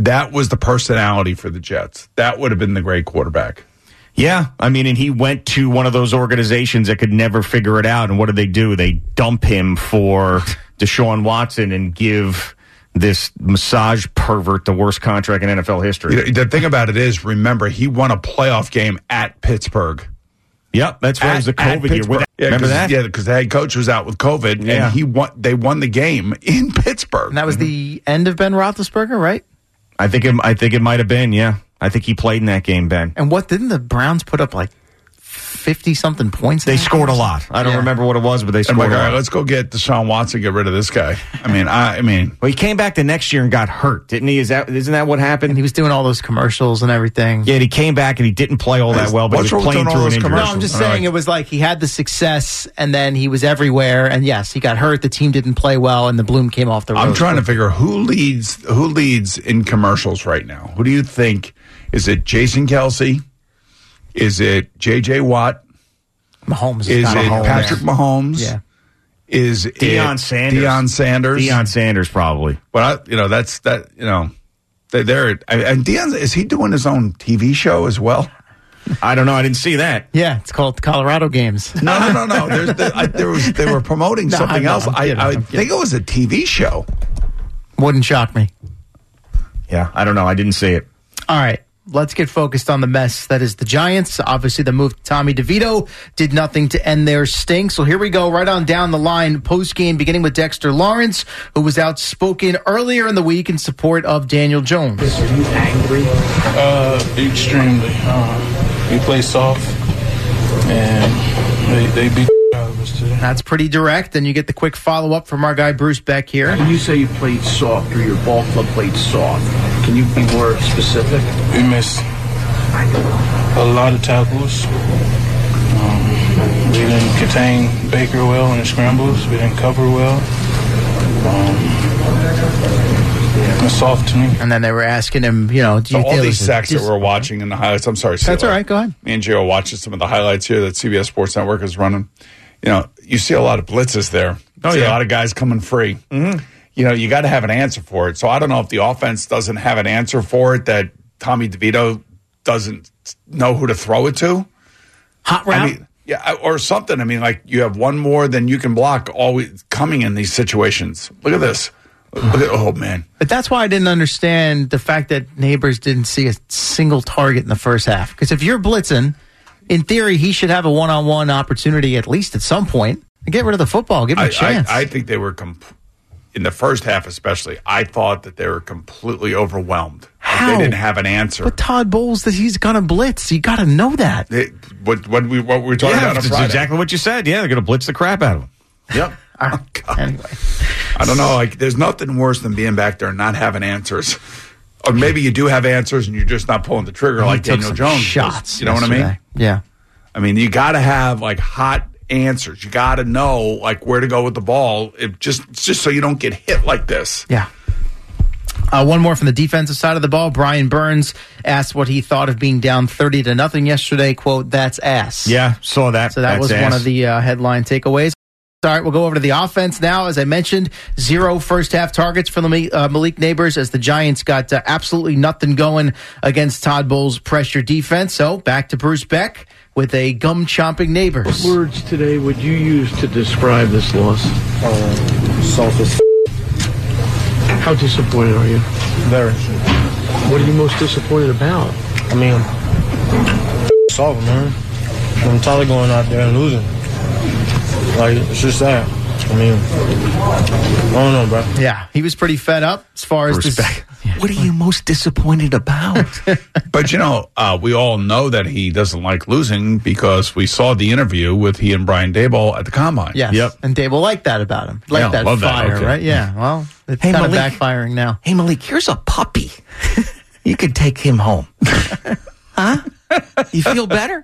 That was the personality for the Jets. That would have been the great quarterback. Yeah, I mean, and he went to one of those organizations that could never figure it out. And what do they do? They dump him for Deshaun Watson and give this massage pervert the worst contract in N F L history. You know, the thing about it is, remember, he won a playoff game at Pittsburgh. Yep, that's right. It was the COVID year. With, yeah, remember that? Yeah, because the head coach was out with COVID, Yeah. and he won. They won the game in Pittsburgh. And that was the end of Ben Roethlisberger, right? I think it, I think it might have been, yeah. I think he played in that game, Ben. And what, didn't the Browns put up like fifty-something points? They scored a lot. I don't Yeah. remember what it was, but they I'm scored like, a all lot. right, let's go get Deshaun Watson, get rid of this guy. I mean, I, I mean, well, he came back the next year and got hurt, didn't he? Is that isn't that what happened? And he was doing all those commercials and everything. Yeah, and he came back and he didn't play all that well, but What's he was wrong with playing doing through all an those injury. commercials? No, I'm just All saying right. it was like he had the success and then he was everywhere. And yes, he got hurt. The team didn't play well and the bloom came off the rose. I'm trying to figure who leads who leads in commercials right now. Who do you think? Is it Jason Kelsey? Is it J J Watt? Mahomes. Is not it Mahomes. Patrick Mahomes? Yeah. Is Deion it Sanders. Deion Sanders. Deion Sanders, probably. But I, you know, that's that. You know, they, they're and Deion, is he doing his own T V show as well? I don't know. I didn't see that. Yeah, it's called the Colorado Games. No, no, no, no. There's the, I, there was they were promoting No, something I know, else. I'm I, kidding, I I'm think it was a T V show. Wouldn't shock me. Yeah, I don't know. I didn't see it. All right. Let's get focused on the mess that is the Giants. Obviously, the move to Tommy DeVito did nothing to end their stink. So here we go, right on down the line, post-game, beginning with Dexter Lawrence, who was outspoken earlier in the week in support of Daniel Jones. Are you angry? Uh, extremely. Uh, we play soft, and they, they beat the out of us today. That's pretty direct. And you get the quick follow-up from our guy, Bruce Beck, here. When you say you played soft or your ball club played soft, can you be more specific? We missed a lot of tackles. Um, we didn't contain Baker well in the scrambles. We didn't cover well. Um, it's soft to me. And then they were asking him, you know, do So you all feel these this is sacks that dis- we're watching in the highlights. I'm sorry, That's Sheila. all right. Go ahead. Me and Joe are watching some of the highlights here that C B S Sports Network is running. You know, you see a lot of blitzes there. You Oh, see yeah. a lot of guys coming free. Mm-hmm. You know, you got to have an answer for it. So I don't know if the offense doesn't have an answer for it, that Tommy DeVito doesn't know who to throw it to. Hot route? I mean, yeah, or something. I mean, like you have one more than you can block always coming in these situations. Look at this. Look at, oh, man. But that's why I didn't understand the fact that Neighbors didn't see a single target in the first half. Because if you're blitzing, in theory, he should have a one-on-one opportunity at least at some point. Get rid of the football. Give him a I, chance. I, I think they were, comp- in the first half especially, I thought that they were completely overwhelmed. Like How? they didn't have an answer. But Todd Bowles, that he's going to blitz. You got to know that. They, what, what, we, what we were talking Yeah, about on that's Friday. exactly what you said. Yeah, they're going to blitz the crap out of him. Yep. Oh, anyway. I don't know. Like, there's nothing worse than being back there and not having answers. Or maybe you do have answers and you're just not pulling the trigger He like took Daniel some Jones. shots. You know what I yesterday. mean? Yeah. I mean, you got to have like hot answers. You got to know like where to go with the ball. It just just so you don't get hit like this. Yeah. Uh, one more from the defensive side of the ball. Brian Burns asked what he thought of being down thirty to nothing yesterday. Quote, "That's ass." Yeah, saw that. So that That's was ass. one of the uh, headline takeaways. All right, we'll go over to the offense now. As I mentioned, zero first half targets for Malik, uh, Malik Neighbors as the Giants got uh, absolutely nothing going against Todd Bowles' pressure defense. So back to Bruce Beck with a gum chomping Neighbors. What words today would you use to describe this loss? Uh, soft as How disappointed are you? Very. What are you most disappointed about? I mean, soft, man. I'm tired of going out there and losing. Like, it's just that. I mean, I don't know, bro. Yeah, he was pretty fed up as far as Bruce this. Beck. What are you most disappointed about? But, you know, uh, we all know that he doesn't like losing because we saw the interview with he and Brian Daboll at the Combine. Yes. Yep. And Dable liked that about him. Like Yeah, that love that. fire, Okay. right? Yeah. Well, it's Hey, kind of Malik. backfiring now. Hey, Malik, here's a puppy. You could take him home. Huh? You feel better?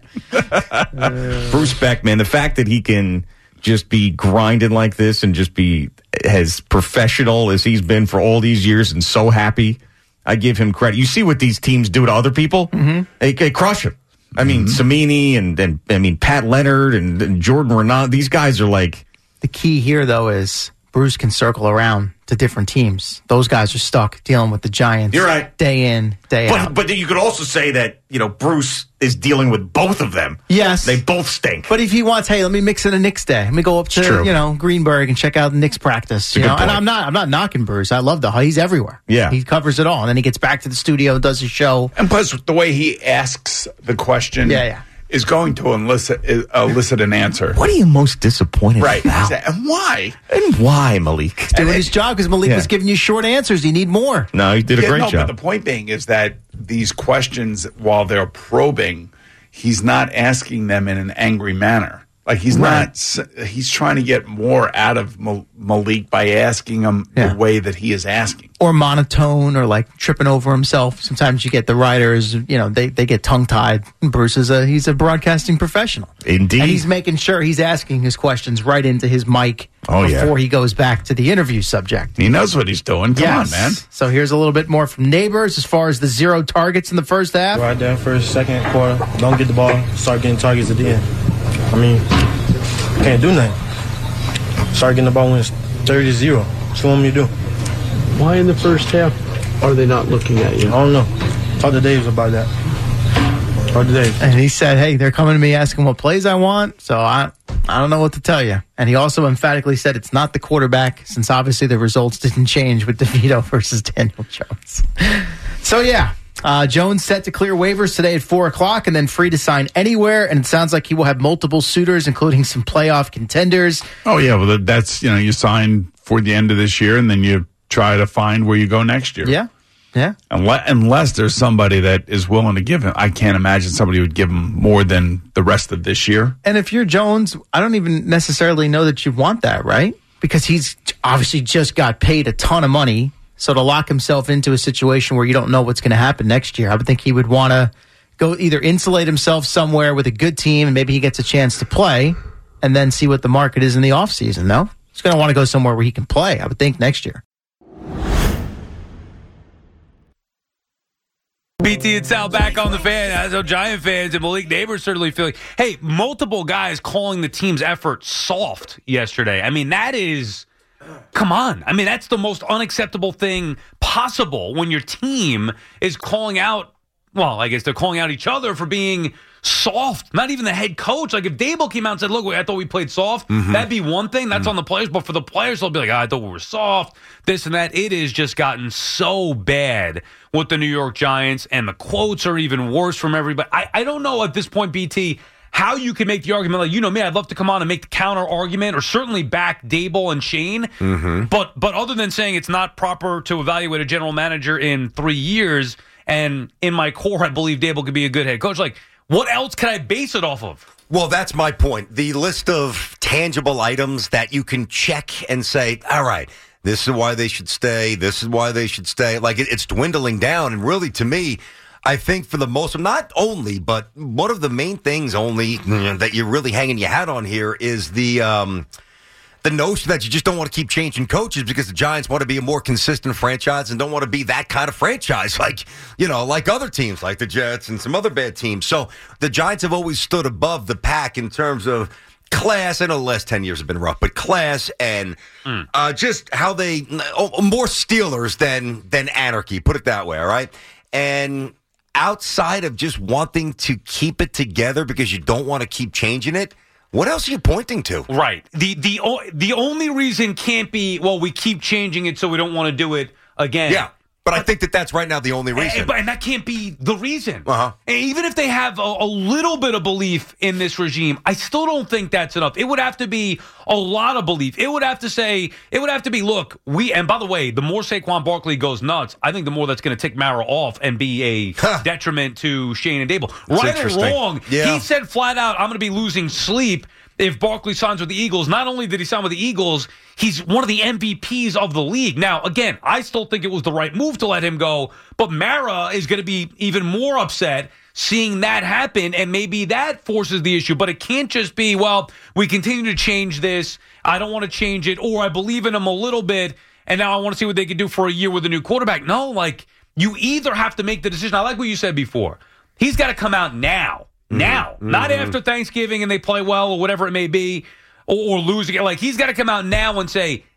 Bruce Beck, man, the fact that he can just be grinding like this and just be as professional as he's been for all these years and so happy, I give him credit. You see what these teams do to other people? Mm-hmm. They, they crush him. I mean, Mm-hmm. Samini and, and I mean Pat Leonard and, and Jordan Renaud. These guys are like The key here, though, is Bruce can circle around to different teams. Those guys are stuck dealing with the Giants. You're right. Day in, day but, out. But you could also say that, you know, Bruce is dealing with both of them. Yes. They both stink. But if he wants, hey, let me mix in a Knicks day. Let me go up to, True. you know, Greenberg and check out the Knicks practice. You a good know, and point. I'm not I'm not knocking Bruce. I love the he's everywhere. Yeah. He covers it all. And then he gets back to the studio and does his show. And plus, the way he asks the question Yeah, yeah. is going to elicit, elicit an answer. What are you most disappointed Right. about? And why? And why, Malik? Doing his job because Malik Yeah. was giving you short answers. You need more. No, he did a Yeah, great no, job. But the point being is that these questions, while they're probing, he's not asking them in an angry manner. Like he's Right. not. He's trying to get more out of Mal- Malik by asking him Yeah. the way that he is asking. Or monotone or like tripping over himself. Sometimes you get the writers, you know, they, they get tongue tied. Bruce is a he's a broadcasting professional. Indeed. And he's making sure he's asking his questions right into his mic Oh, yeah. before he goes back to the interview subject. He knows what he's doing. Come Yes. on, man. So here's a little bit more from Neighbors as far as the zero targets in the first half. Right there, first, second quarter. Don't get the ball. Start getting targets at the end. I mean, can't do nothing. Start getting the ball when it's thirty to zero. That's what you want me to do. Why in the first half are they not looking at you? I don't know. Talk to Dave about that. Talk to Dave. And he said, hey, they're coming to me asking what plays I want, so I I don't know what to tell you. And he also emphatically said it's not the quarterback, since obviously the results didn't change with DeVito versus Daniel Jones. So, yeah, uh, Jones set to clear waivers today at four o'clock and then free to sign anywhere. And it sounds like he will have multiple suitors, including some playoff contenders. Oh yeah, well that's you know you sign for the end of this year and then you try to find where you go next year. Yeah, yeah. Unless, unless there's somebody that is willing to give him, I can't imagine somebody would give him more than the rest of this year. And if you're Jones, I don't even necessarily know that you want that, right? Because he's obviously just got paid a ton of money. So to lock himself into a situation where you don't know what's going to happen next year, I would think he would want to go either insulate himself somewhere with a good team and maybe he gets a chance to play and then see what the market is in the offseason, no? He's going to want to go somewhere where he can play, I would think, next year. B T and Sal back on the fan. As a Giant fans and Malik Neighbors certainly feeling, hey, multiple guys calling the team's effort soft yesterday. I mean, that is, come on. I mean, that's the most unacceptable thing possible when your team is calling out, well, I guess they're calling out each other for being soft. Not even the head coach. Like if Dable came out and said, look, I thought we played soft, Mm-hmm. that'd be one thing. That's on the players. But for the players, they'll be like, oh, I thought we were soft, this and that. It has just gotten so bad with the New York Giants, and the quotes are even worse from everybody. I, I don't know at this point, B T, how you can make the argument. Like, you know me, I'd love to come on and make the counter argument or certainly back Dable and Shane. Mm-hmm. But but other than saying it's not proper to evaluate a general manager in three years, and in my core, I believe Dable could be a good head coach. Like, what else can I base it off of? Well, that's my point. The list of tangible items that you can check and say, all right, this is why they should stay. This is why they should stay. Like, it, it's dwindling down. And really, to me, I think for the most, not only, but one of the main things only that you're really hanging your hat on here is the um, the notion that you just don't want to keep changing coaches because the Giants want to be a more consistent franchise and don't want to be that kind of franchise like, you know, like other teams like the Jets and some other bad teams. So the Giants have always stood above the pack in terms of class. I know the last ten years have been rough, but class and mm. uh, just how they oh, more Steelers than than anarchy, put it that way, all right? And outside of just wanting to keep it together because you don't want to keep changing it, what else are you pointing to? Right. The the the only reason can't be, well, we keep changing it so we don't want to do it again. Yeah, but I think that that's right now the only reason. And, and that can't be the reason. Uh-huh. And even if they have a, a little bit of belief in this regime, I still don't think that's enough. It would have to be a lot of belief. It would have to say, it would have to be, look, we, and by the way, the more Saquon Barkley goes nuts, I think the more that's going to tick Mara off and be a huh. detriment to Shane and Dable. That's right or wrong, yeah. he said flat out, I'm going to be losing sleep if Barkley signs with the Eagles. Not only did he sign with the Eagles, he's one of the M V Ps of the league. Now, again, I still think it was the right move to let him go, but Mara is going to be even more upset seeing that happen, and maybe that forces the issue. But it can't just be, well, we continue to change this, I don't want to change it, or I believe in him a little bit, and now I want to see what they can do for a year with a new quarterback. No, like, you either have to make the decision. I like what you said before. He's got to come out now. Now, mm-hmm. not after Thanksgiving and they play well or whatever it may be, or, or lose again. Like, he's got to come out now and say,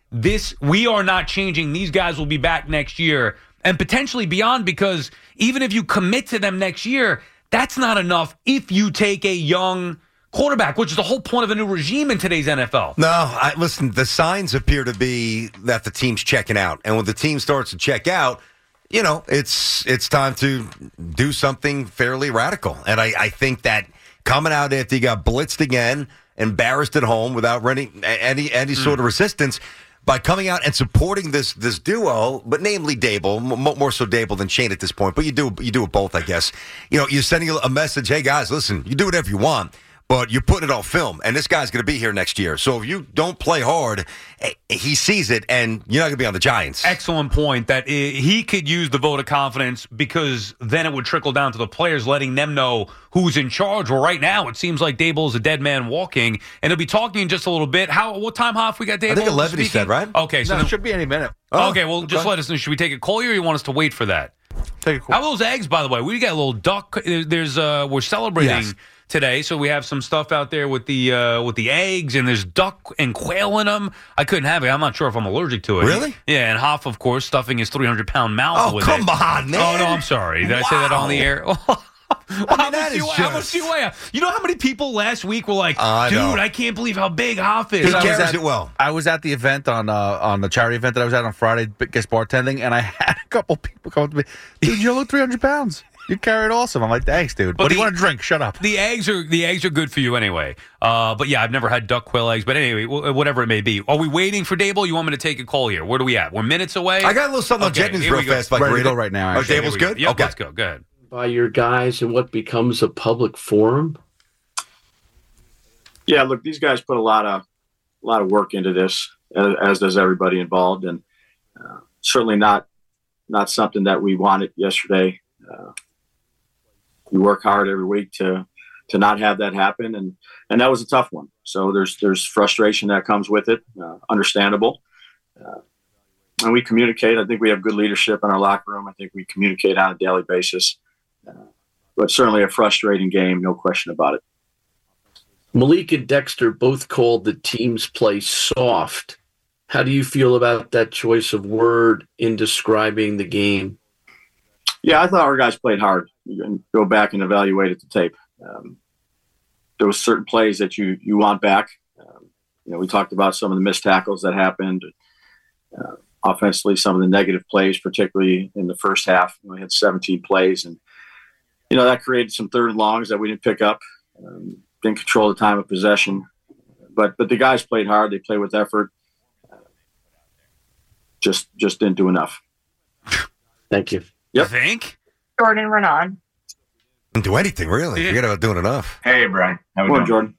this we are not changing. These guys will be back next year and potentially beyond, because even if you commit to them next year, that's not enough if you take a young quarterback, which is the whole point of a new regime in today's N F L. No, I, listen, the signs appear to be that the team's checking out. And when the team starts to check out, you know, it's it's time to do something fairly radical. And I, I think that coming out after you got blitzed again, embarrassed at home without any any, any sort of resistance, by coming out and supporting this this duo, but namely Dable, m- more so Dable than Shane at this point. But you do you do it both, I guess. You know, you're sending a message, hey, guys, listen, you do whatever you want, but you're putting it on film, and this guy's going to be here next year. So if you don't play hard, he sees it, and you're not going to be on the Giants. Excellent point that he could use the vote of confidence, because then it would trickle down to the players, letting them know who's in charge. Well, right now, it seems like Dable is a dead man walking, and he'll be talking in just a little bit. How? What time, Hoff, we got Dable? I think eleven, speaking? he said, right? Okay, so no, then, it should be any minute. Oh, okay, well, okay. just let us know. Should we take a call here, or you want us to wait for that? Take a call. How are those eggs, by the way? We got a little duck. There's uh, we're celebrating Yes. today, so we have some stuff out there with the uh, with the eggs, and there's duck and quail in them. I couldn't have it. I'm not sure if I'm allergic to it. Really? Yeah, and Hoff, of course, stuffing his three hundred pound mouth Oh, with come it. on, man. Oh, no, I'm sorry. Did I say that on the air? Well, I mean, how, that much do you, is how much just- do you weigh? You know how many people last week were like, I dude, know. I can't believe how big Hoff is. He I was carries at- it well. I was at the event on uh, on the charity event that I was at on Friday, guest bartending, and I had a couple people come up to me, dude, you look three hundred pounds. You carry it awesome. I'm like, thanks, dude. But what do you the- want to drink? Shut up. The eggs are the eggs are good for you anyway. Uh, but yeah, I've never had duck quail eggs. But anyway, w- whatever it may be. Are we waiting for Dable? You want me to take a call here? Where do we at? We're minutes away. I got a little something on Okay, Jennings here real we go. fast. Like Ready to read go it. right now, Oh, actually. Dable's Here we go. good? Yep, Okay. let's go. Go ahead. By your guys in what becomes a public forum? Yeah, look, these guys put a lot of a lot of work into this, as, as does everybody involved, and uh, certainly not not something that we wanted yesterday. Uh, we work hard every week to to not have that happen, and and that was a tough one. So there's there's frustration that comes with it, uh, understandable. Uh, and we communicate. I think we have good leadership in our locker room. I think we communicate on a daily basis. Uh, but certainly a frustrating game, no question about it. Malik and Dexter both called the team's play soft. How do you feel about that choice of word in describing the game? Yeah, I thought our guys played hard. You can go back and evaluate it to tape. Um, there was certain plays that you you want back. Um, you know, we talked about some of the missed tackles that happened. Uh, offensively, some of the negative plays, particularly in the first half. We had seventeen plays, and you know that created some third and longs that we didn't pick up. Um, didn't control the time of possession, but but the guys played hard. They played with effort. Uh, just just didn't do enough. Thank you. Yep. I think Jordan Renan. Didn't do anything, really. Forget about doing enough. Hey, Brian. How we Come on, doing? Jordan.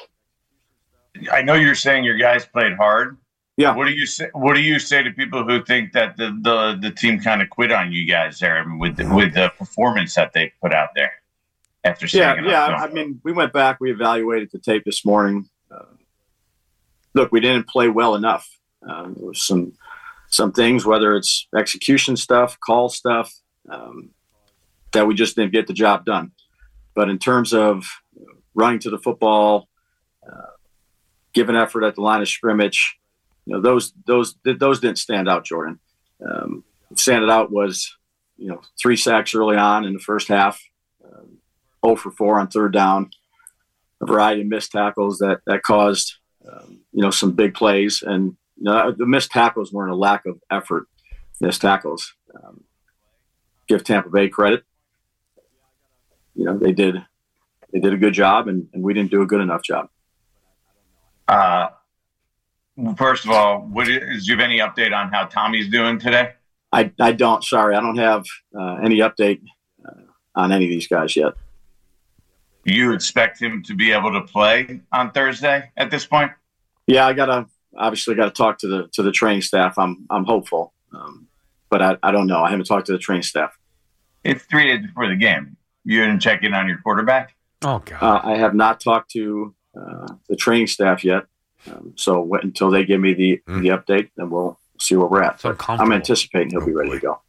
I know you're saying your guys played hard. Yeah. What do you say? What do you say to people who think that the the, the team kind of quit on you guys there with the, with the performance that they put out there after Yeah, saying yeah. I mean, we went back. We evaluated the tape this morning. Uh, look, we didn't play well enough. Um, there was some some things, whether it's execution stuff, call stuff, um, that we just didn't get the job done. But in terms of running to the football, uh, giving effort at the line of scrimmage, you know, those those those didn't stand out, Jordan. Um, what standed out was, you know, three sacks early on in the first half, um, zero for four on third down, a variety of missed tackles that that caused, um, you know, some big plays. And you know, the missed tackles weren't a lack of effort. Missed tackles. Um, give Tampa Bay credit. You know, they did they did a good job, and, and we didn't do a good enough job. Uh, first of all, what is, do you have any update on how Tommy's doing today? I, I don't. Sorry, I don't have uh, any update uh, on any of these guys yet. Do you expect him to be able to play on Thursday at this point? Yeah, I gotta obviously got to talk to the to the training staff. I'm I'm hopeful, um, but I, I don't know. I haven't talked to the training staff. It's three days before the game. You didn't check in on your quarterback? Oh God! Uh, I have not talked to uh, the training staff yet. Um, so wait until they give me the Mm. the update, then we'll see where we're at. So But I'm anticipating he'll be ready to go.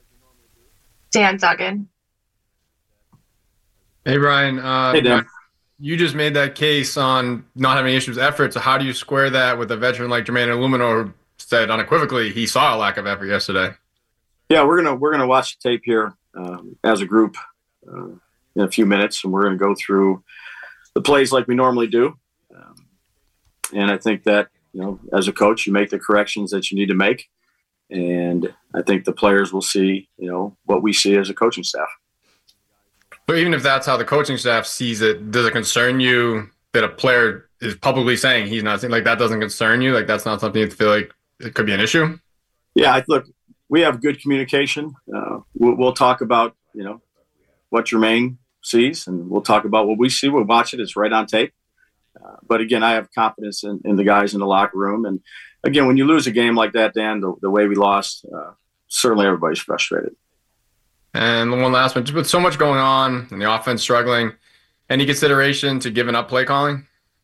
Dan Duggan. Hey, Brian. Uh, Hey, Dan. you just made that case on not having issues with effort. So how do you square that with a veteran like Jermaine Illumino, who said unequivocally he saw a lack of effort yesterday? Yeah, we're gonna we're gonna watch the tape here um, as a group uh, in a few minutes, and we're gonna go through the plays like we normally do. Um, and I think that, you know, as a coach, you make the corrections that you need to make, and I think the players will see, you know, what we see as a coaching staff. But even if that's how the coaching staff sees it, does it concern you that a player is publicly saying he's not saying, like, that doesn't concern you? Like, that's not something you feel like it could be an issue? Yeah, I, look, we have good communication. Uh, we'll, we'll talk about, you know, what Jermaine sees, and we'll talk about what we see. We'll watch it. It's right on tape. Uh, but again, I have confidence in, in the guys in the locker room. And again, when you lose a game like that, Dan, the, the way we lost, uh, certainly everybody's frustrated. And one last one, just with so much going on and the offense struggling, any consideration to giving up play calling?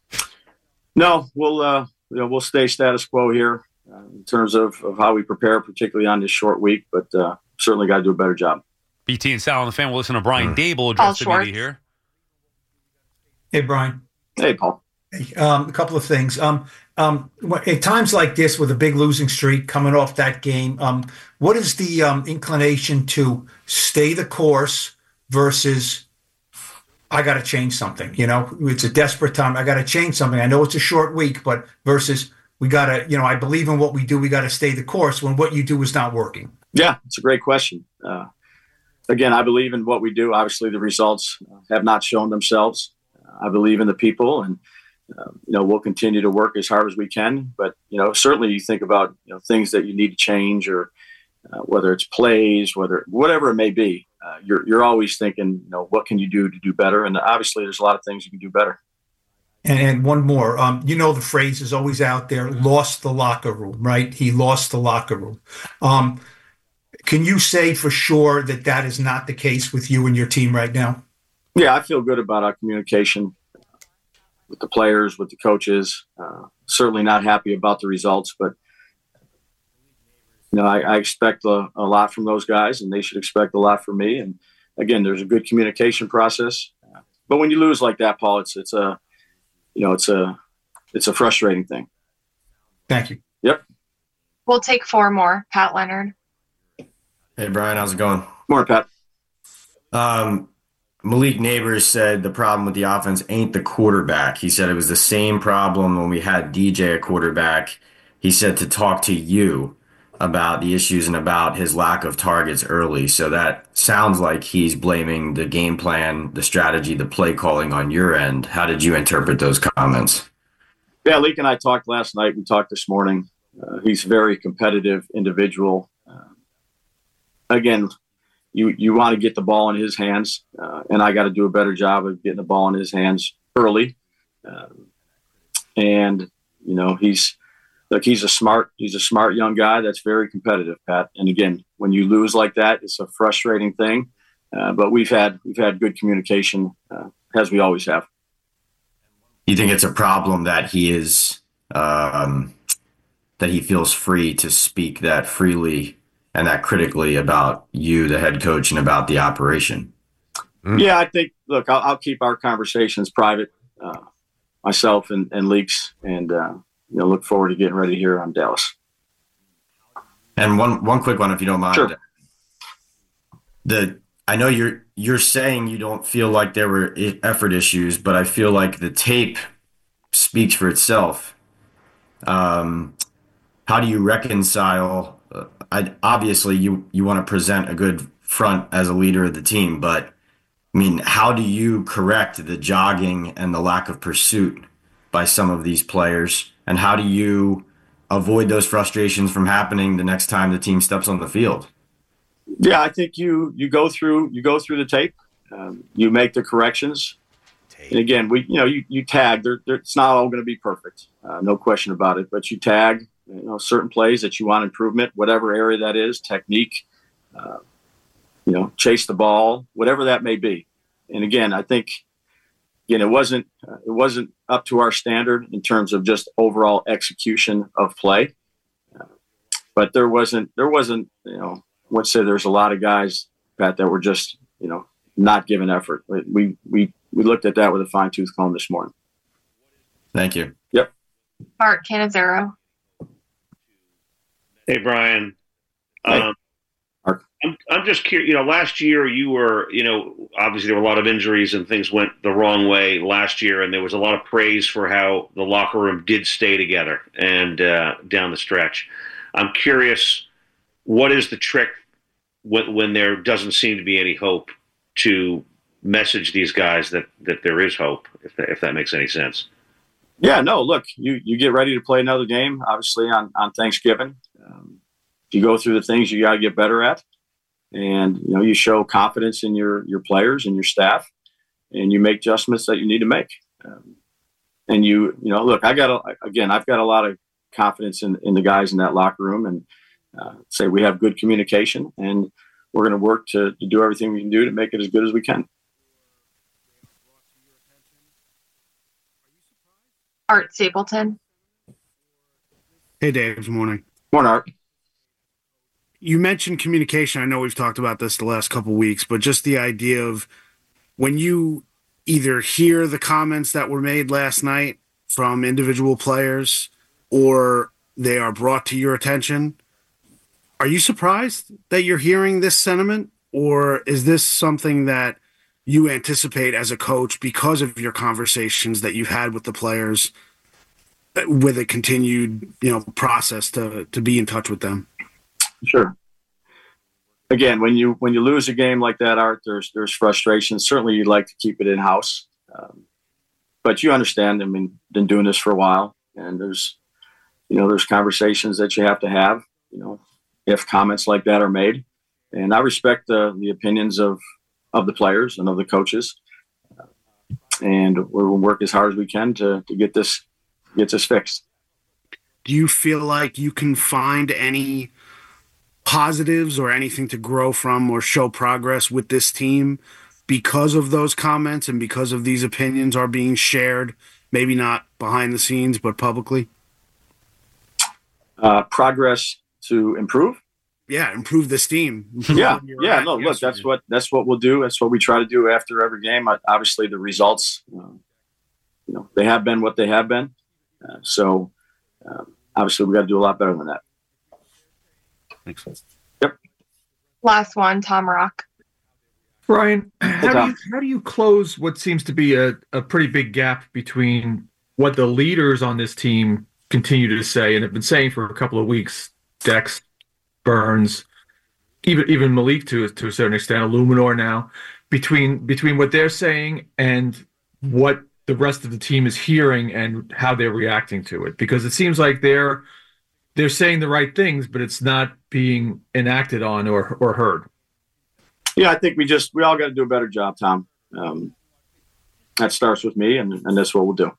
No, we'll uh, you know, we'll stay status quo here uh, in terms of, of how we prepare, particularly on this short week. But uh, certainly got to do a better job. B T and Sal on the Fan. We'll listen to Brian Dable address the media here. Hey, Brian. Hey, Paul. Um, a couple of things. Um, um, at times like this, with a big losing streak coming off that game, um, what is the um, inclination to stay the course versus I got to change something? You know, it's a desperate time. I got to change something. I know it's a short week, but versus we got to, you know, I believe in what we do. We got to stay the course when what you do is not working. Yeah, it's a great question. Uh, again, I believe in what we do. Obviously, the results have not shown themselves. Uh, I believe in the people, and Uh, you know, we'll continue to work as hard as we can, but, you know, certainly you think about, you know, things that you need to change, or uh, whether it's plays, whether, whatever it may be, uh, you're, you're always thinking, you know, what can you do to do better? And obviously there's a lot of things you can do better. And, and one more, um, you know, the phrase is always out there, lost the locker room, right? He lost the locker room. Um, can you say for sure that that is not the case with you and your team right now? Yeah, I feel good about our communication with the players, with the coaches. Uh, certainly not happy about the results, but you know, I, I expect a, a lot from those guys, and they should expect a lot from me. And again, there's a good communication process. Uh, but when you lose like that, Paul, it's it's a you know it's a it's a frustrating thing. Thank you. Yep. We'll take four more. Pat Leonard. Hey, Brian, how's it going? Morning, Pat. Um, Malik Neighbors said the problem with the offense ain't the quarterback. He said it was the same problem when we had D J at quarterback. He said to talk to you about the issues and about his lack of targets early. So that sounds like he's blaming the game plan, the strategy, the play calling on your end. How did you interpret those comments? Yeah, Leak and I talked last night. We talked this morning. Uh, he's a very competitive individual. Uh, again, You you want to get the ball in his hands, uh, and I got to do a better job of getting the ball in his hands early. Um, and you know he's look he's a smart he's a smart young guy that's very competitive, Pat. And again, when you lose like that, it's a frustrating thing. Uh, but we've had we've had good communication, uh, as we always have. You think it's a problem that he is um, that he feels free to speak that freely and that critically about you, the head coach, and about the operation? Mm. Yeah, I think, look, I'll, I'll keep our conversations private, uh, myself and, and Leaks, and uh, you know, look forward to getting ready here on Dallas. And one one quick one, if you don't mind. Sure. The I know you're you're saying you don't feel like there were effort issues, but I feel like the tape speaks for itself. Um, how do you reconcile? Uh, I, obviously, you, you want to present a good front as a leader of the team, but I mean, how do you correct the jogging and the lack of pursuit by some of these players? And how do you avoid those frustrations from happening the next time the team steps on the field? Yeah, I think you you go through you go through the tape, um, you make the corrections, tape. And again, we you know you you tag. They're, they're, it's not all going to be perfect, uh, no question about it. But you tag, you know, certain plays that you want improvement, whatever area that is, technique, uh, you know, chase the ball, whatever that may be. And again, I think again it wasn't uh, it wasn't up to our standard in terms of just overall execution of play, uh, but there wasn't there wasn't you know. Let's say there's a lot of guys, Pat, that were just, you know, not giving effort. We we we looked at that with a fine tooth comb this morning. Thank you. Yep. Mark Cannizzaro. Hey, Brian. Hey. Um, I'm, I'm just curious. You know, last year you were, you know, obviously there were a lot of injuries and things went the wrong way last year, and there was a lot of praise for how the locker room did stay together and uh, down the stretch. I'm curious, what is the trick when, when there doesn't seem to be any hope to message these guys that, that there is hope, if that, if that makes any sense? Yeah, no, look, you, you get ready to play another game, obviously, on, on Thanksgiving. Um, you go through the things you got to get better at. And, you know, you show confidence in your, your players and your staff, and you make adjustments that you need to make. Um, and you, you know, look, I got, a, again, I've got a lot of confidence in, in the guys in that locker room, and uh, say we have good communication, and we're going to work to, to do everything we can do to make it as good as we can. Art Stapleton. Hey, Dave. Good morning. Morning, Art. You mentioned communication. I know we've talked about this the last couple of weeks, but just the idea of when you either hear the comments that were made last night from individual players or they are brought to your attention, are you surprised that you're hearing this sentiment, or is this something that you anticipate as a coach because of your conversations that you've had with the players with a continued, you know, process to, to be in touch with them? Sure. Again, when you when you lose a game like that, Art, there's there's frustration. Certainly, you'd like to keep it in house, um, but you understand. I mean, been doing this for a while, and there's you know there's conversations that you have to have. You know, if comments like that are made, and I respect the the opinions of of the players and of the coaches, uh, and we'll work as hard as we can to to get this get this fixed. Do you feel like you can find any positives or anything to grow from or show progress with this team because of those comments and because of these opinions are being shared, maybe not behind the scenes, but publicly? Uh, progress to improve? Yeah, improve this team. Improve yeah, yeah. No, look, that's what that's what we'll do. That's what we try to do after every game. Obviously, the results, uh, you know, they have been what they have been. Uh, so, um, obviously, we got to do a lot better than that. Makes sense. Yep. Last one, Tom Rock. Brian, how do you how do you close what seems to be a, a pretty big gap between what the leaders on this team continue to say and have been saying for a couple of weeks, Dex, Burns, even even Malik to to a certain extent, Illuminor now, between between what they're saying and what the rest of the team is hearing and how they're reacting to it? Because it seems like they're they're saying the right things, but it's not being enacted on or or heard. Yeah, I think we just we all got to do a better job, Tom. Um, that starts with me, and, and that's what we'll do.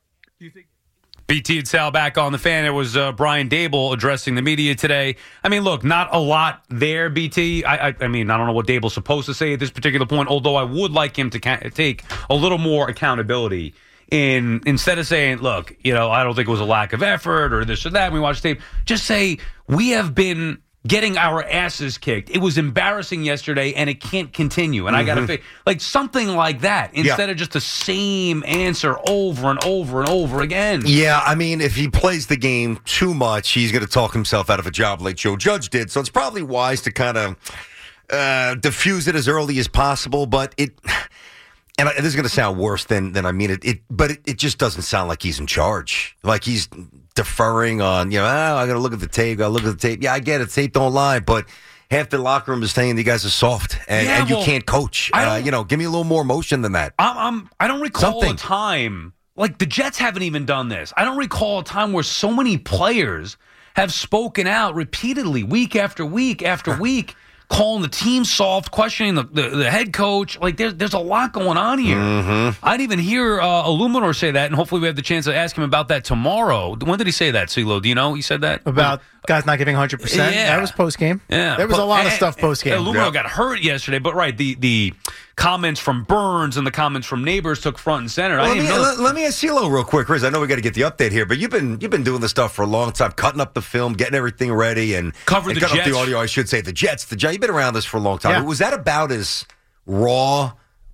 B T and Sal back on the Fan. It was uh, Brian Daboll addressing the media today. I mean, look, not a lot there, B T. I, I, I mean, I don't know what Daboll's supposed to say at this particular point, although I would like him to ca- take a little more accountability in instead of saying, look, you know, I don't think it was a lack of effort or this or that. We watched tape. Just say we have been getting our asses kicked. It was embarrassing yesterday, and it can't continue. And mm-hmm. I got to think like something like that instead yeah. of just the same answer over and over and over again. Yeah, I mean, if he plays the game too much, he's going to talk himself out of a job like Joe Judge did. So it's probably wise to kind of uh, diffuse it as early as possible. But it, and this is going to sound worse than than I mean it. It, but it, it just doesn't sound like he's in charge. Like he's deferring on, you know, oh, I got to look at the tape. Got to look at the tape. Yeah, I get it. Tape don't lie, but half the locker room is saying you guys are soft and, yeah, and you well, can't coach. Uh, you know, give me a little more motion than that. I'm, I'm I don't recall Something. a time like the Jets haven't even done this. I don't recall a time where so many players have spoken out repeatedly, week after week after week, calling the team soft, questioning the, the, the head coach. Like, there's, there's a lot going on here. Mm-hmm. I didn't even hear uh, Illuminor say that, and hopefully we have the chance to ask him about that tomorrow. When did he say that, CeeLo? Do you know he said that? About guys not giving one hundred percent? Yeah. That was post-game. Yeah. There was a lot of And- stuff post-game. and Illuminor Yeah. got hurt yesterday, but right, the, the comments from Burns and the comments from neighbors took front and center. I Well, let, didn't me, even know. let, let me ask CeeLo real quick, Riz. I know we got to get the update here, but you've been you've been doing this stuff for a long time, cutting up the film, getting everything ready, and Cover and the cutting up Jets. the audio. I should say the Jets. The Jets. You've been around this for a long time. Yeah. Was that about as raw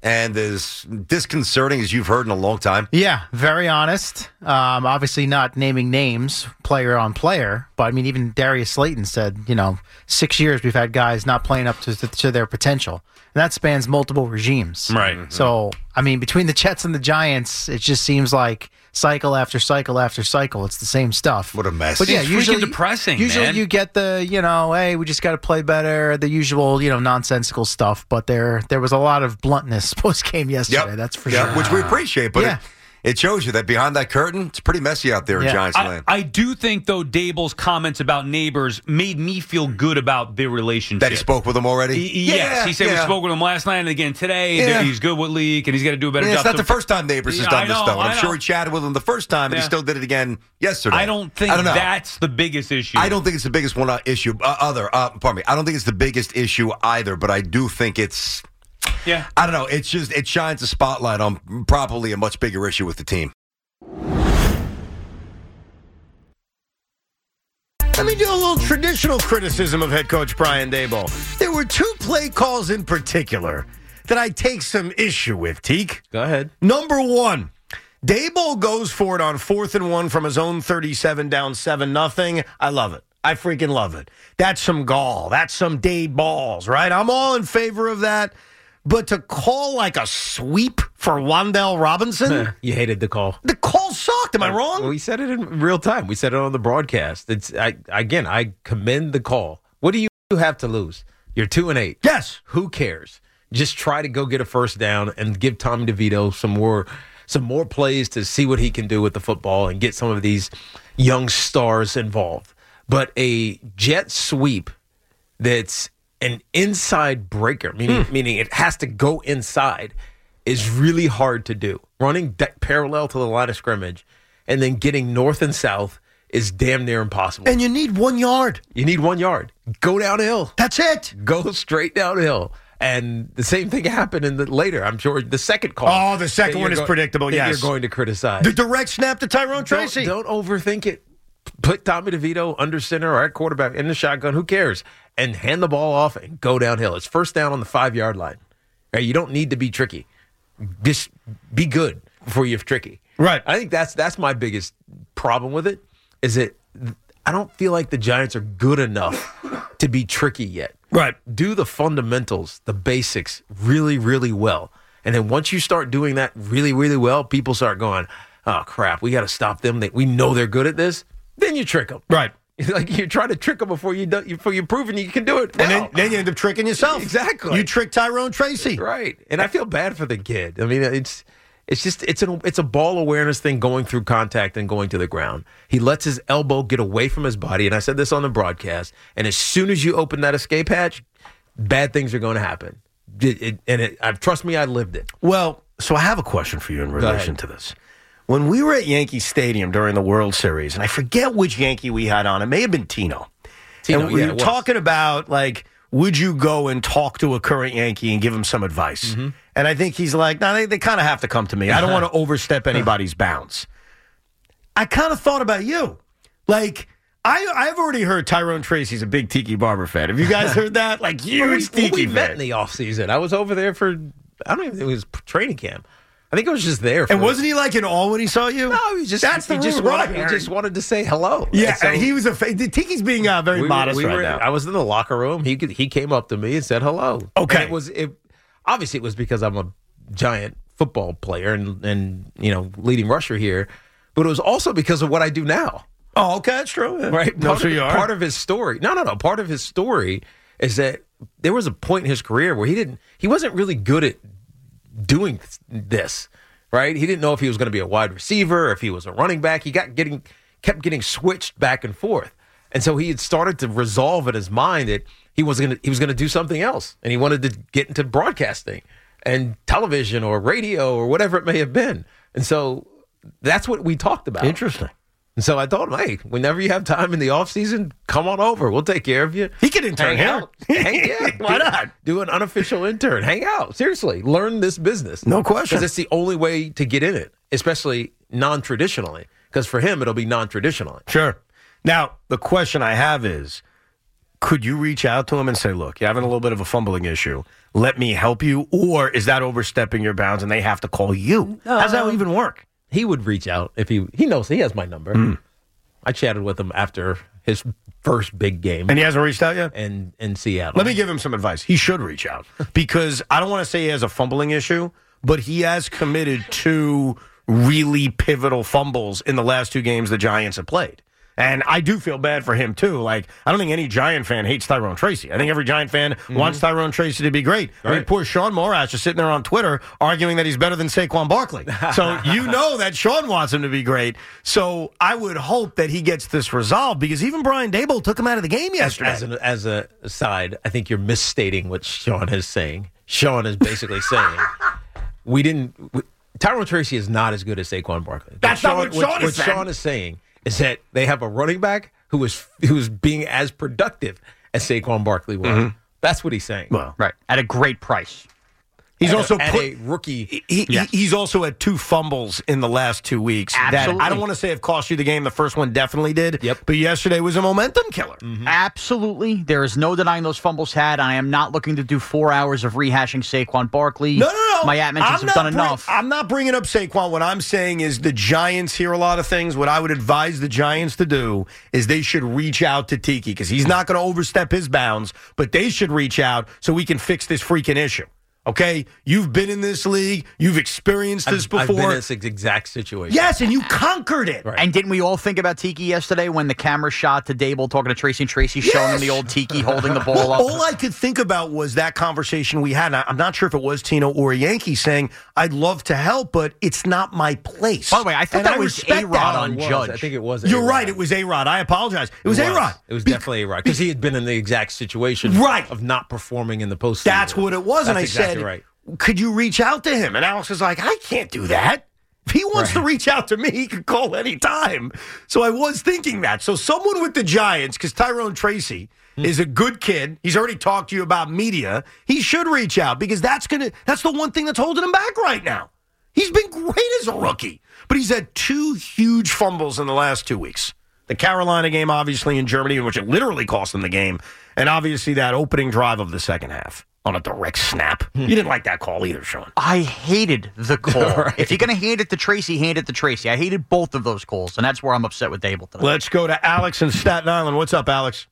and as disconcerting as you've heard in a long time? Yeah, very honest. Um, obviously not naming names, player on player, but I mean, even Darius Slayton said, you know, six years we've had guys not playing up to, to, to their potential. And that spans multiple regimes. Right. So, I mean, between the Jets and the Giants, it just seems like cycle after cycle after cycle. It's the same stuff. What a mess. But yeah, It's usually freaking depressing, Usually man. you get the, you know, hey, we just got to play better, the usual, you know, nonsensical stuff. But there there was a lot of bluntness post game yesterday. Yep. That's for Yep, sure. which we appreciate, but Yeah. it, it shows you that behind that curtain, it's pretty messy out there in Yeah. Giants I, land. I do think, though, Dable's comments about neighbors made me feel good about their relationship. That he spoke with them already? Y- yes. Yeah, he said we yeah. spoke with him last night and again today. Yeah. He's good with Leak, and he's got to do a better Yeah, job. it's not So- the first time Neighbors has Yeah, done I this, know, though. And I I'm sure know. he chatted with him the first time, and Yeah. he still did it again yesterday. I don't think I don't know. that's the biggest issue. I don't think it's the biggest one uh, issue. Uh, other, uh, pardon me. I don't think it's the biggest issue either, but I do think it's. Yeah. I don't know. It's just it shines a spotlight on probably a much bigger issue with the team. Let me do a little traditional criticism of head coach Brian Daboll. There were two play calls in particular that I take some issue with, Teak. Go ahead. Number one, Daboll goes for it on fourth and one from his own thirty-seven, down seven nothing. I love it. I freaking love it. That's some gall. That's some Dave balls, right? I'm all in favor of that. But to call like a sweep for Wan'Dale Robinson? You hated the call. The call sucked. Am I wrong? Well, we said it in real time. We said it on the broadcast. It's I, again, I commend the call. What do you have to lose? You're two and eight. Yes. Who cares? Just try to go get a first down and give Tommy DeVito some more some more plays to see what he can do with the football and get some of these young stars involved. But a jet sweep that's an inside breaker, meaning Hmm. meaning it has to go inside, is really hard to do. Running de- parallel to the line of scrimmage and then getting north and south is damn near impossible. And you need one yard. You need one yard. Go downhill. That's it. Go straight downhill. And the same thing happened in the later. I'm sure the second call. Oh, the second that one you're is go- predictable, that yes. You're going to criticize. The direct snap to Tyrone Don't- Tracy. Don't, overthink it. Put Tommy DeVito under center or at quarterback in the shotgun. Who cares? And hand the ball off and go downhill. It's first down on the five-yard line. Right? You don't need to be tricky. Just be good before you're tricky. Right. I think that's that's my biggest problem with it is that I don't feel like the Giants are good enough to be tricky yet. Right. Do the fundamentals, the basics really, really well. And then once you start doing that really, really well, people start going, oh, crap, we got to stop them. They, we know they're good at this. Then you trick them. Right. Like you're trying to trick them before, you do, before you're proving you can do it. And well. then, then you end up tricking yourself. Exactly. You tricked Tyrone Tracy. Right. And I feel bad for the kid. I mean, it's it's just it's an it's a ball awareness thing going through contact and going to the ground. He lets his elbow get away from his body, and I said this on the broadcast. And as soon as you open that escape hatch, bad things are going to happen. It, it, and it, I, trust me, I lived it. Well, so I have a question for you in relation to this. When we were at Yankee Stadium during the World Series, and I forget which Yankee we had on, it may have been Tino. Tino, and we yeah, were it was. talking about, like, would you go and talk to a current Yankee and give him some advice? Mm-hmm. And I think he's like, no, they, they kind of have to come to me. I don't want to overstep anybody's bounds. I kind of thought about you. Like, I, I've already heard Tyrone Tracy's a big Tiki Barber fan. Have you guys heard that? Like, huge we, Tiki we fan. met in the offseason. I was over there for, I don't even think it was training camp. I think I was just there. For, And wasn't he like in awe when he saw you? No, he just That's the he just rumor I wanted, he heard. just wanted to say hello. Yeah, And so he was a. Fa- Tiki's being uh, very we were- modest we right were- now. I was in the locker room. He could, he came up to me and said hello. Okay. And it was it. Obviously, it was because I'm a giant football player and and you know leading rusher here, but it was also because of what I do now. Oh, okay, that's true. Yeah. Right? No, Part, so of, you are. part of his story. No, no, no. Part of his story is that there was a point in his career where he didn't. He wasn't really good at doing this. Right? He didn't know if he was going to be a wide receiver or if he was a running back. He got getting kept getting switched back and forth. And so he had started to resolve in his mind that he was going to he was going to do something else, and he wanted to get into broadcasting and television or radio or whatever it may have been. And so that's what we talked about. Interesting. And so I told him, hey, whenever you have time in the off season, come on over. We'll take care of you. He can intern Hang here. out. Hang, yeah, Why do- not? Do an unofficial intern. Hang out. Seriously, learn this business. No question. Because it's the only way to get in it, especially non-traditionally. Because for him, it'll be non-traditionally. Sure. Now, the question I have is, could you reach out to him and say, look, you're having a little bit of a fumbling issue. let me help you? Or is that overstepping your bounds and they have to call you? How does that even work? He would reach out if he he knows he has my number. Mm. I chatted with him after his first big game. And he hasn't reached out yet? And in Seattle. Let me give him some advice. He should reach out because I don't want to say he has a fumbling issue, but he has committed two really pivotal fumbles in the last two games the Giants have played. And I do feel bad for him, too. Like, I don't think any Giant fan hates Tyrone Tracy. I think every Giant fan mm-hmm. wants Tyrone Tracy to be great. Right. I mean, poor Sean Morash is sitting there on Twitter arguing that he's better than Saquon Barkley. So you know that Sean wants him to be great. So I would hope that he gets this resolved because even Brian Daboll took him out of the game yesterday. As, an, as a aside, I think you're misstating what Sean is saying. Sean is basically saying, we didn't... We, Tyrone Tracy is not as good as Saquon Barkley. That's Sean, not what Sean what, is what saying. Sean is saying is that they have a running back who was who was being as productive as Saquon Barkley was. Mm-hmm. That's what he's saying. Well, right. At a great price. He's at also a, put, at a rookie. He, yes. He's also had two fumbles in the last two weeks. Absolutely. That I don't want to say have cost you the game. The first one definitely did. Yep. But yesterday was a momentum killer. Mm-hmm. Absolutely. There is no denying those fumbles had. I am not looking to do four hours of rehashing Saquon Barkley. No, no, no. My at mentions I'm have done not bring, enough. I'm not bringing up Saquon. What I'm saying is the Giants hear a lot of things. What I would advise the Giants to do is they should reach out to Tiki because he's not going to overstep his bounds, but they should reach out so we can fix this freaking issue. Okay, you've been in this league. You've experienced this I've, before. I've been in this exact situation. Yes, and you conquered it. Right. And didn't we all think about Tiki yesterday when the camera shot to Daboll talking to Tracy and Tracy Yes. showing him the old Tiki holding the ball well, up? All I could think about was that conversation we had. And I, I'm not sure if it was Tino or a Yankee saying, I'd love to help, but it's not my place. By the way, I thought And that I was respect A-Rod that. on was. Judge. I think it was You're A-Rod. right. It was A-Rod. I apologize. It was It was. A-Rod. It was Be- definitely A-Rod because he had been in the exact situation Right. of not performing in the postseason. That's what it was. That's and I exactly said, right. could you reach out to him? And Alex was like, I can't do that. If he wants Right. to reach out to me, he can call anytime. So I was thinking that. So someone with the Giants, because Tyrone Tracy Hmm. is a good kid. He's already talked to you about media. He should reach out because that's gonna that's the one thing that's holding him back right now. He's been great as a rookie, but he's had two huge fumbles in the last two weeks. The Carolina game, obviously, in Germany, in which it literally cost him the game, and obviously that opening drive of the second half on a direct snap. You didn't like that call either, Sean. I hated the call. Right. If you're going to hand it to Tracy, hand it to Tracy. I hated both of those calls, and that's where I'm upset with Daboll today. Let's go to Alex in Staten Island. What's up, Alex?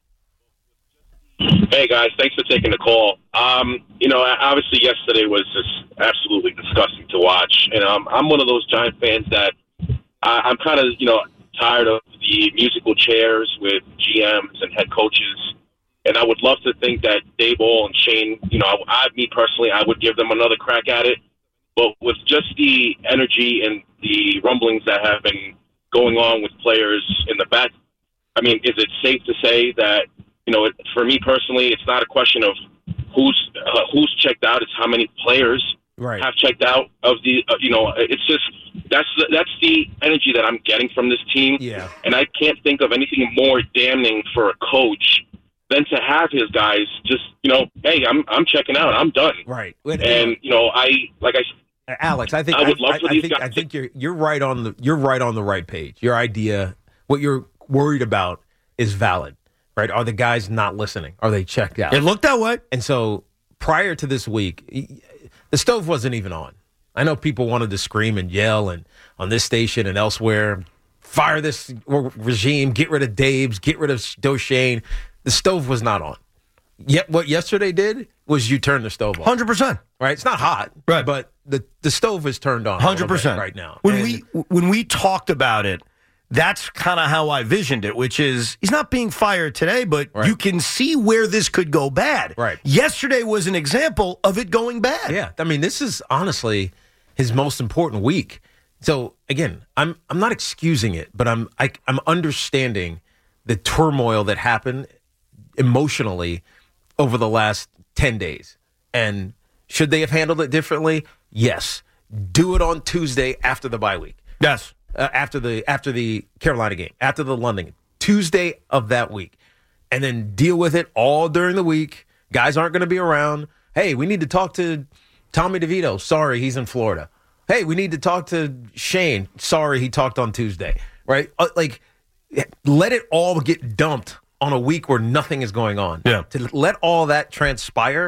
Hey, guys. Thanks for taking the call. Um, you know, obviously yesterday was just absolutely disgusting to watch. And um, I'm one of those Giant fans that I, I'm kind of, you know, tired of the musical chairs with G Ms and head coaches. And I would love to think that Daboll and Shane, you know, I, I, me personally, I would give them another crack at it. But with just the energy and the rumblings that have been going on with players in the back, I mean, is it safe to say that, you know, it, for me personally, it's not a question of who's uh, who's checked out; it's how many players right. have checked out of the. Uh, you know, it's just that's the, that's the energy that I'm getting from this team. Yeah. And I can't think of anything more damning for a coach than to have his guys just, you know, hey, I'm I'm checking out, I'm done. Right. And you know, I like I. Alex, I think I would I, love for I, I these think guys I to- think you're you're right on the you're right on the right page. Your idea, what you're worried about, is valid. Right? Are the guys not listening? Are they checked out? It looked that way. And so prior to this week, the stove wasn't even on. I know people wanted to scream and yell and on this station and elsewhere, fire this regime, get rid of Daves, get rid of Doshane. The stove was not on. Yet what yesterday did was you turn the stove on. one hundred percent. Right? It's not hot, right? But the, the stove is turned on one hundred percent right now. When And- we when we talked about it, that's kind of how I visioned it, which is he's not being fired today, but Right. you can see where this could go bad. Right. Yesterday was an example of it going bad. Yeah, I mean, this is honestly his most important week. So again, I'm I'm not excusing it, but I'm I, I'm understanding the turmoil that happened emotionally over the last ten days. And should they have handled it differently? Yes. Do it on Tuesday after the bye week. Yes. Uh, after the after the Carolina game, after the London game, Tuesday of that week, and then deal with it all during the week. Guys aren't going to be around. Hey, we need to talk to Tommy DeVito. Sorry, he's in Florida. Hey, we need to talk to Shane. Sorry, he talked on Tuesday. Right? Uh, like, let it all get dumped on a week where nothing is going on. Yeah. To let all that transpire,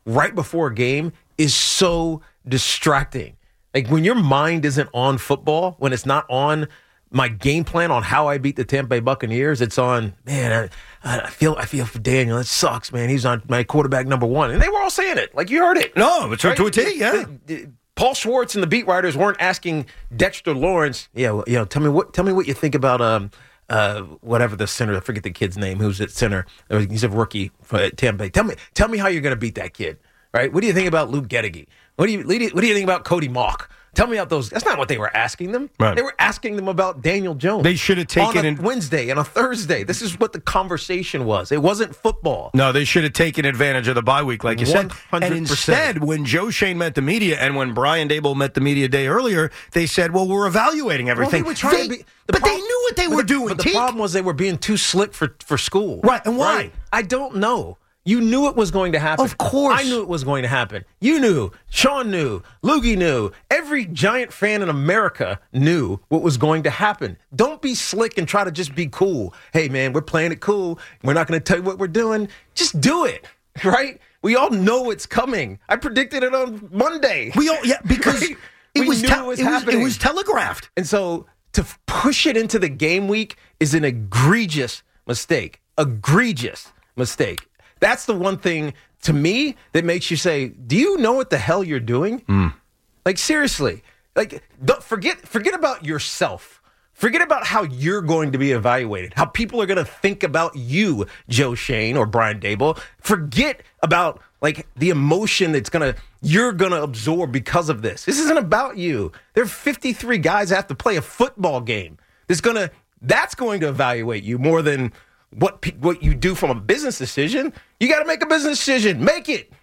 right before a game is so distracting. Like when your mind isn't on football, when it's not on my game plan on how I beat the Tampa Bay Buccaneers, it's on, man, I, I feel I feel for Daniel. It sucks, man. He's on my quarterback number one. And they were all saying it. Like you heard it. No, it's right? to a T, yeah. The, the, Paul Schwartz and the beat writers weren't asking Dexter Lawrence, yeah, well, you know, tell me what tell me what you think about um uh whatever the center, I forget the kid's name, who's at center. He's a rookie for Tampa Bay. Tell me tell me how you're going to beat that kid. Right? What do you think about Luke Gettige? What do you what do you think about Cody Mauch? Tell me about those. That's not what they were asking them. Right. They were asking them about Daniel Jones. They should have taken on a in- Wednesday and a Thursday. This is what the conversation was. It wasn't football. No, they should have taken advantage of the bye week, like you said. one hundred And percent. instead, when Joe Shane met the media and when Brian Daboll met the media a day earlier, they said, well, we're evaluating everything. Well, they were trying They- to be, but prob- they knew what they but were the, doing, But the Teak. problem was they were being too slick for, for school. Right, and why? Right? I don't know. You knew it was going to happen. Of course. I knew it was going to happen. You knew. Sean knew. Loogie knew. Every Giant fan in America knew what was going to happen. Don't be slick and try to just be cool. Hey, man, we're playing it cool. We're not going to tell you what we're doing. Just do it, right? We all know it's coming. I predicted it on Monday. We all, yeah, because Right? it, We was knew te- it was it, was, happening. it was telegraphed. And so to f- push it into the game week is an egregious mistake. Egregious mistake. That's the one thing to me that makes you say, do you know what the hell you're doing? Like, seriously. Like, don't, forget forget about yourself. Forget about how you're going to be evaluated, how people are going to think about you, Joe Shane or Brian Daboll. Forget about, like, the emotion that's going to you're going to absorb because of this. This isn't about you. There are fifty-three guys that have to play a football game. That's going to that's going to evaluate you more than what pe- what you do from a business decision. You got to make a business decision. Make it.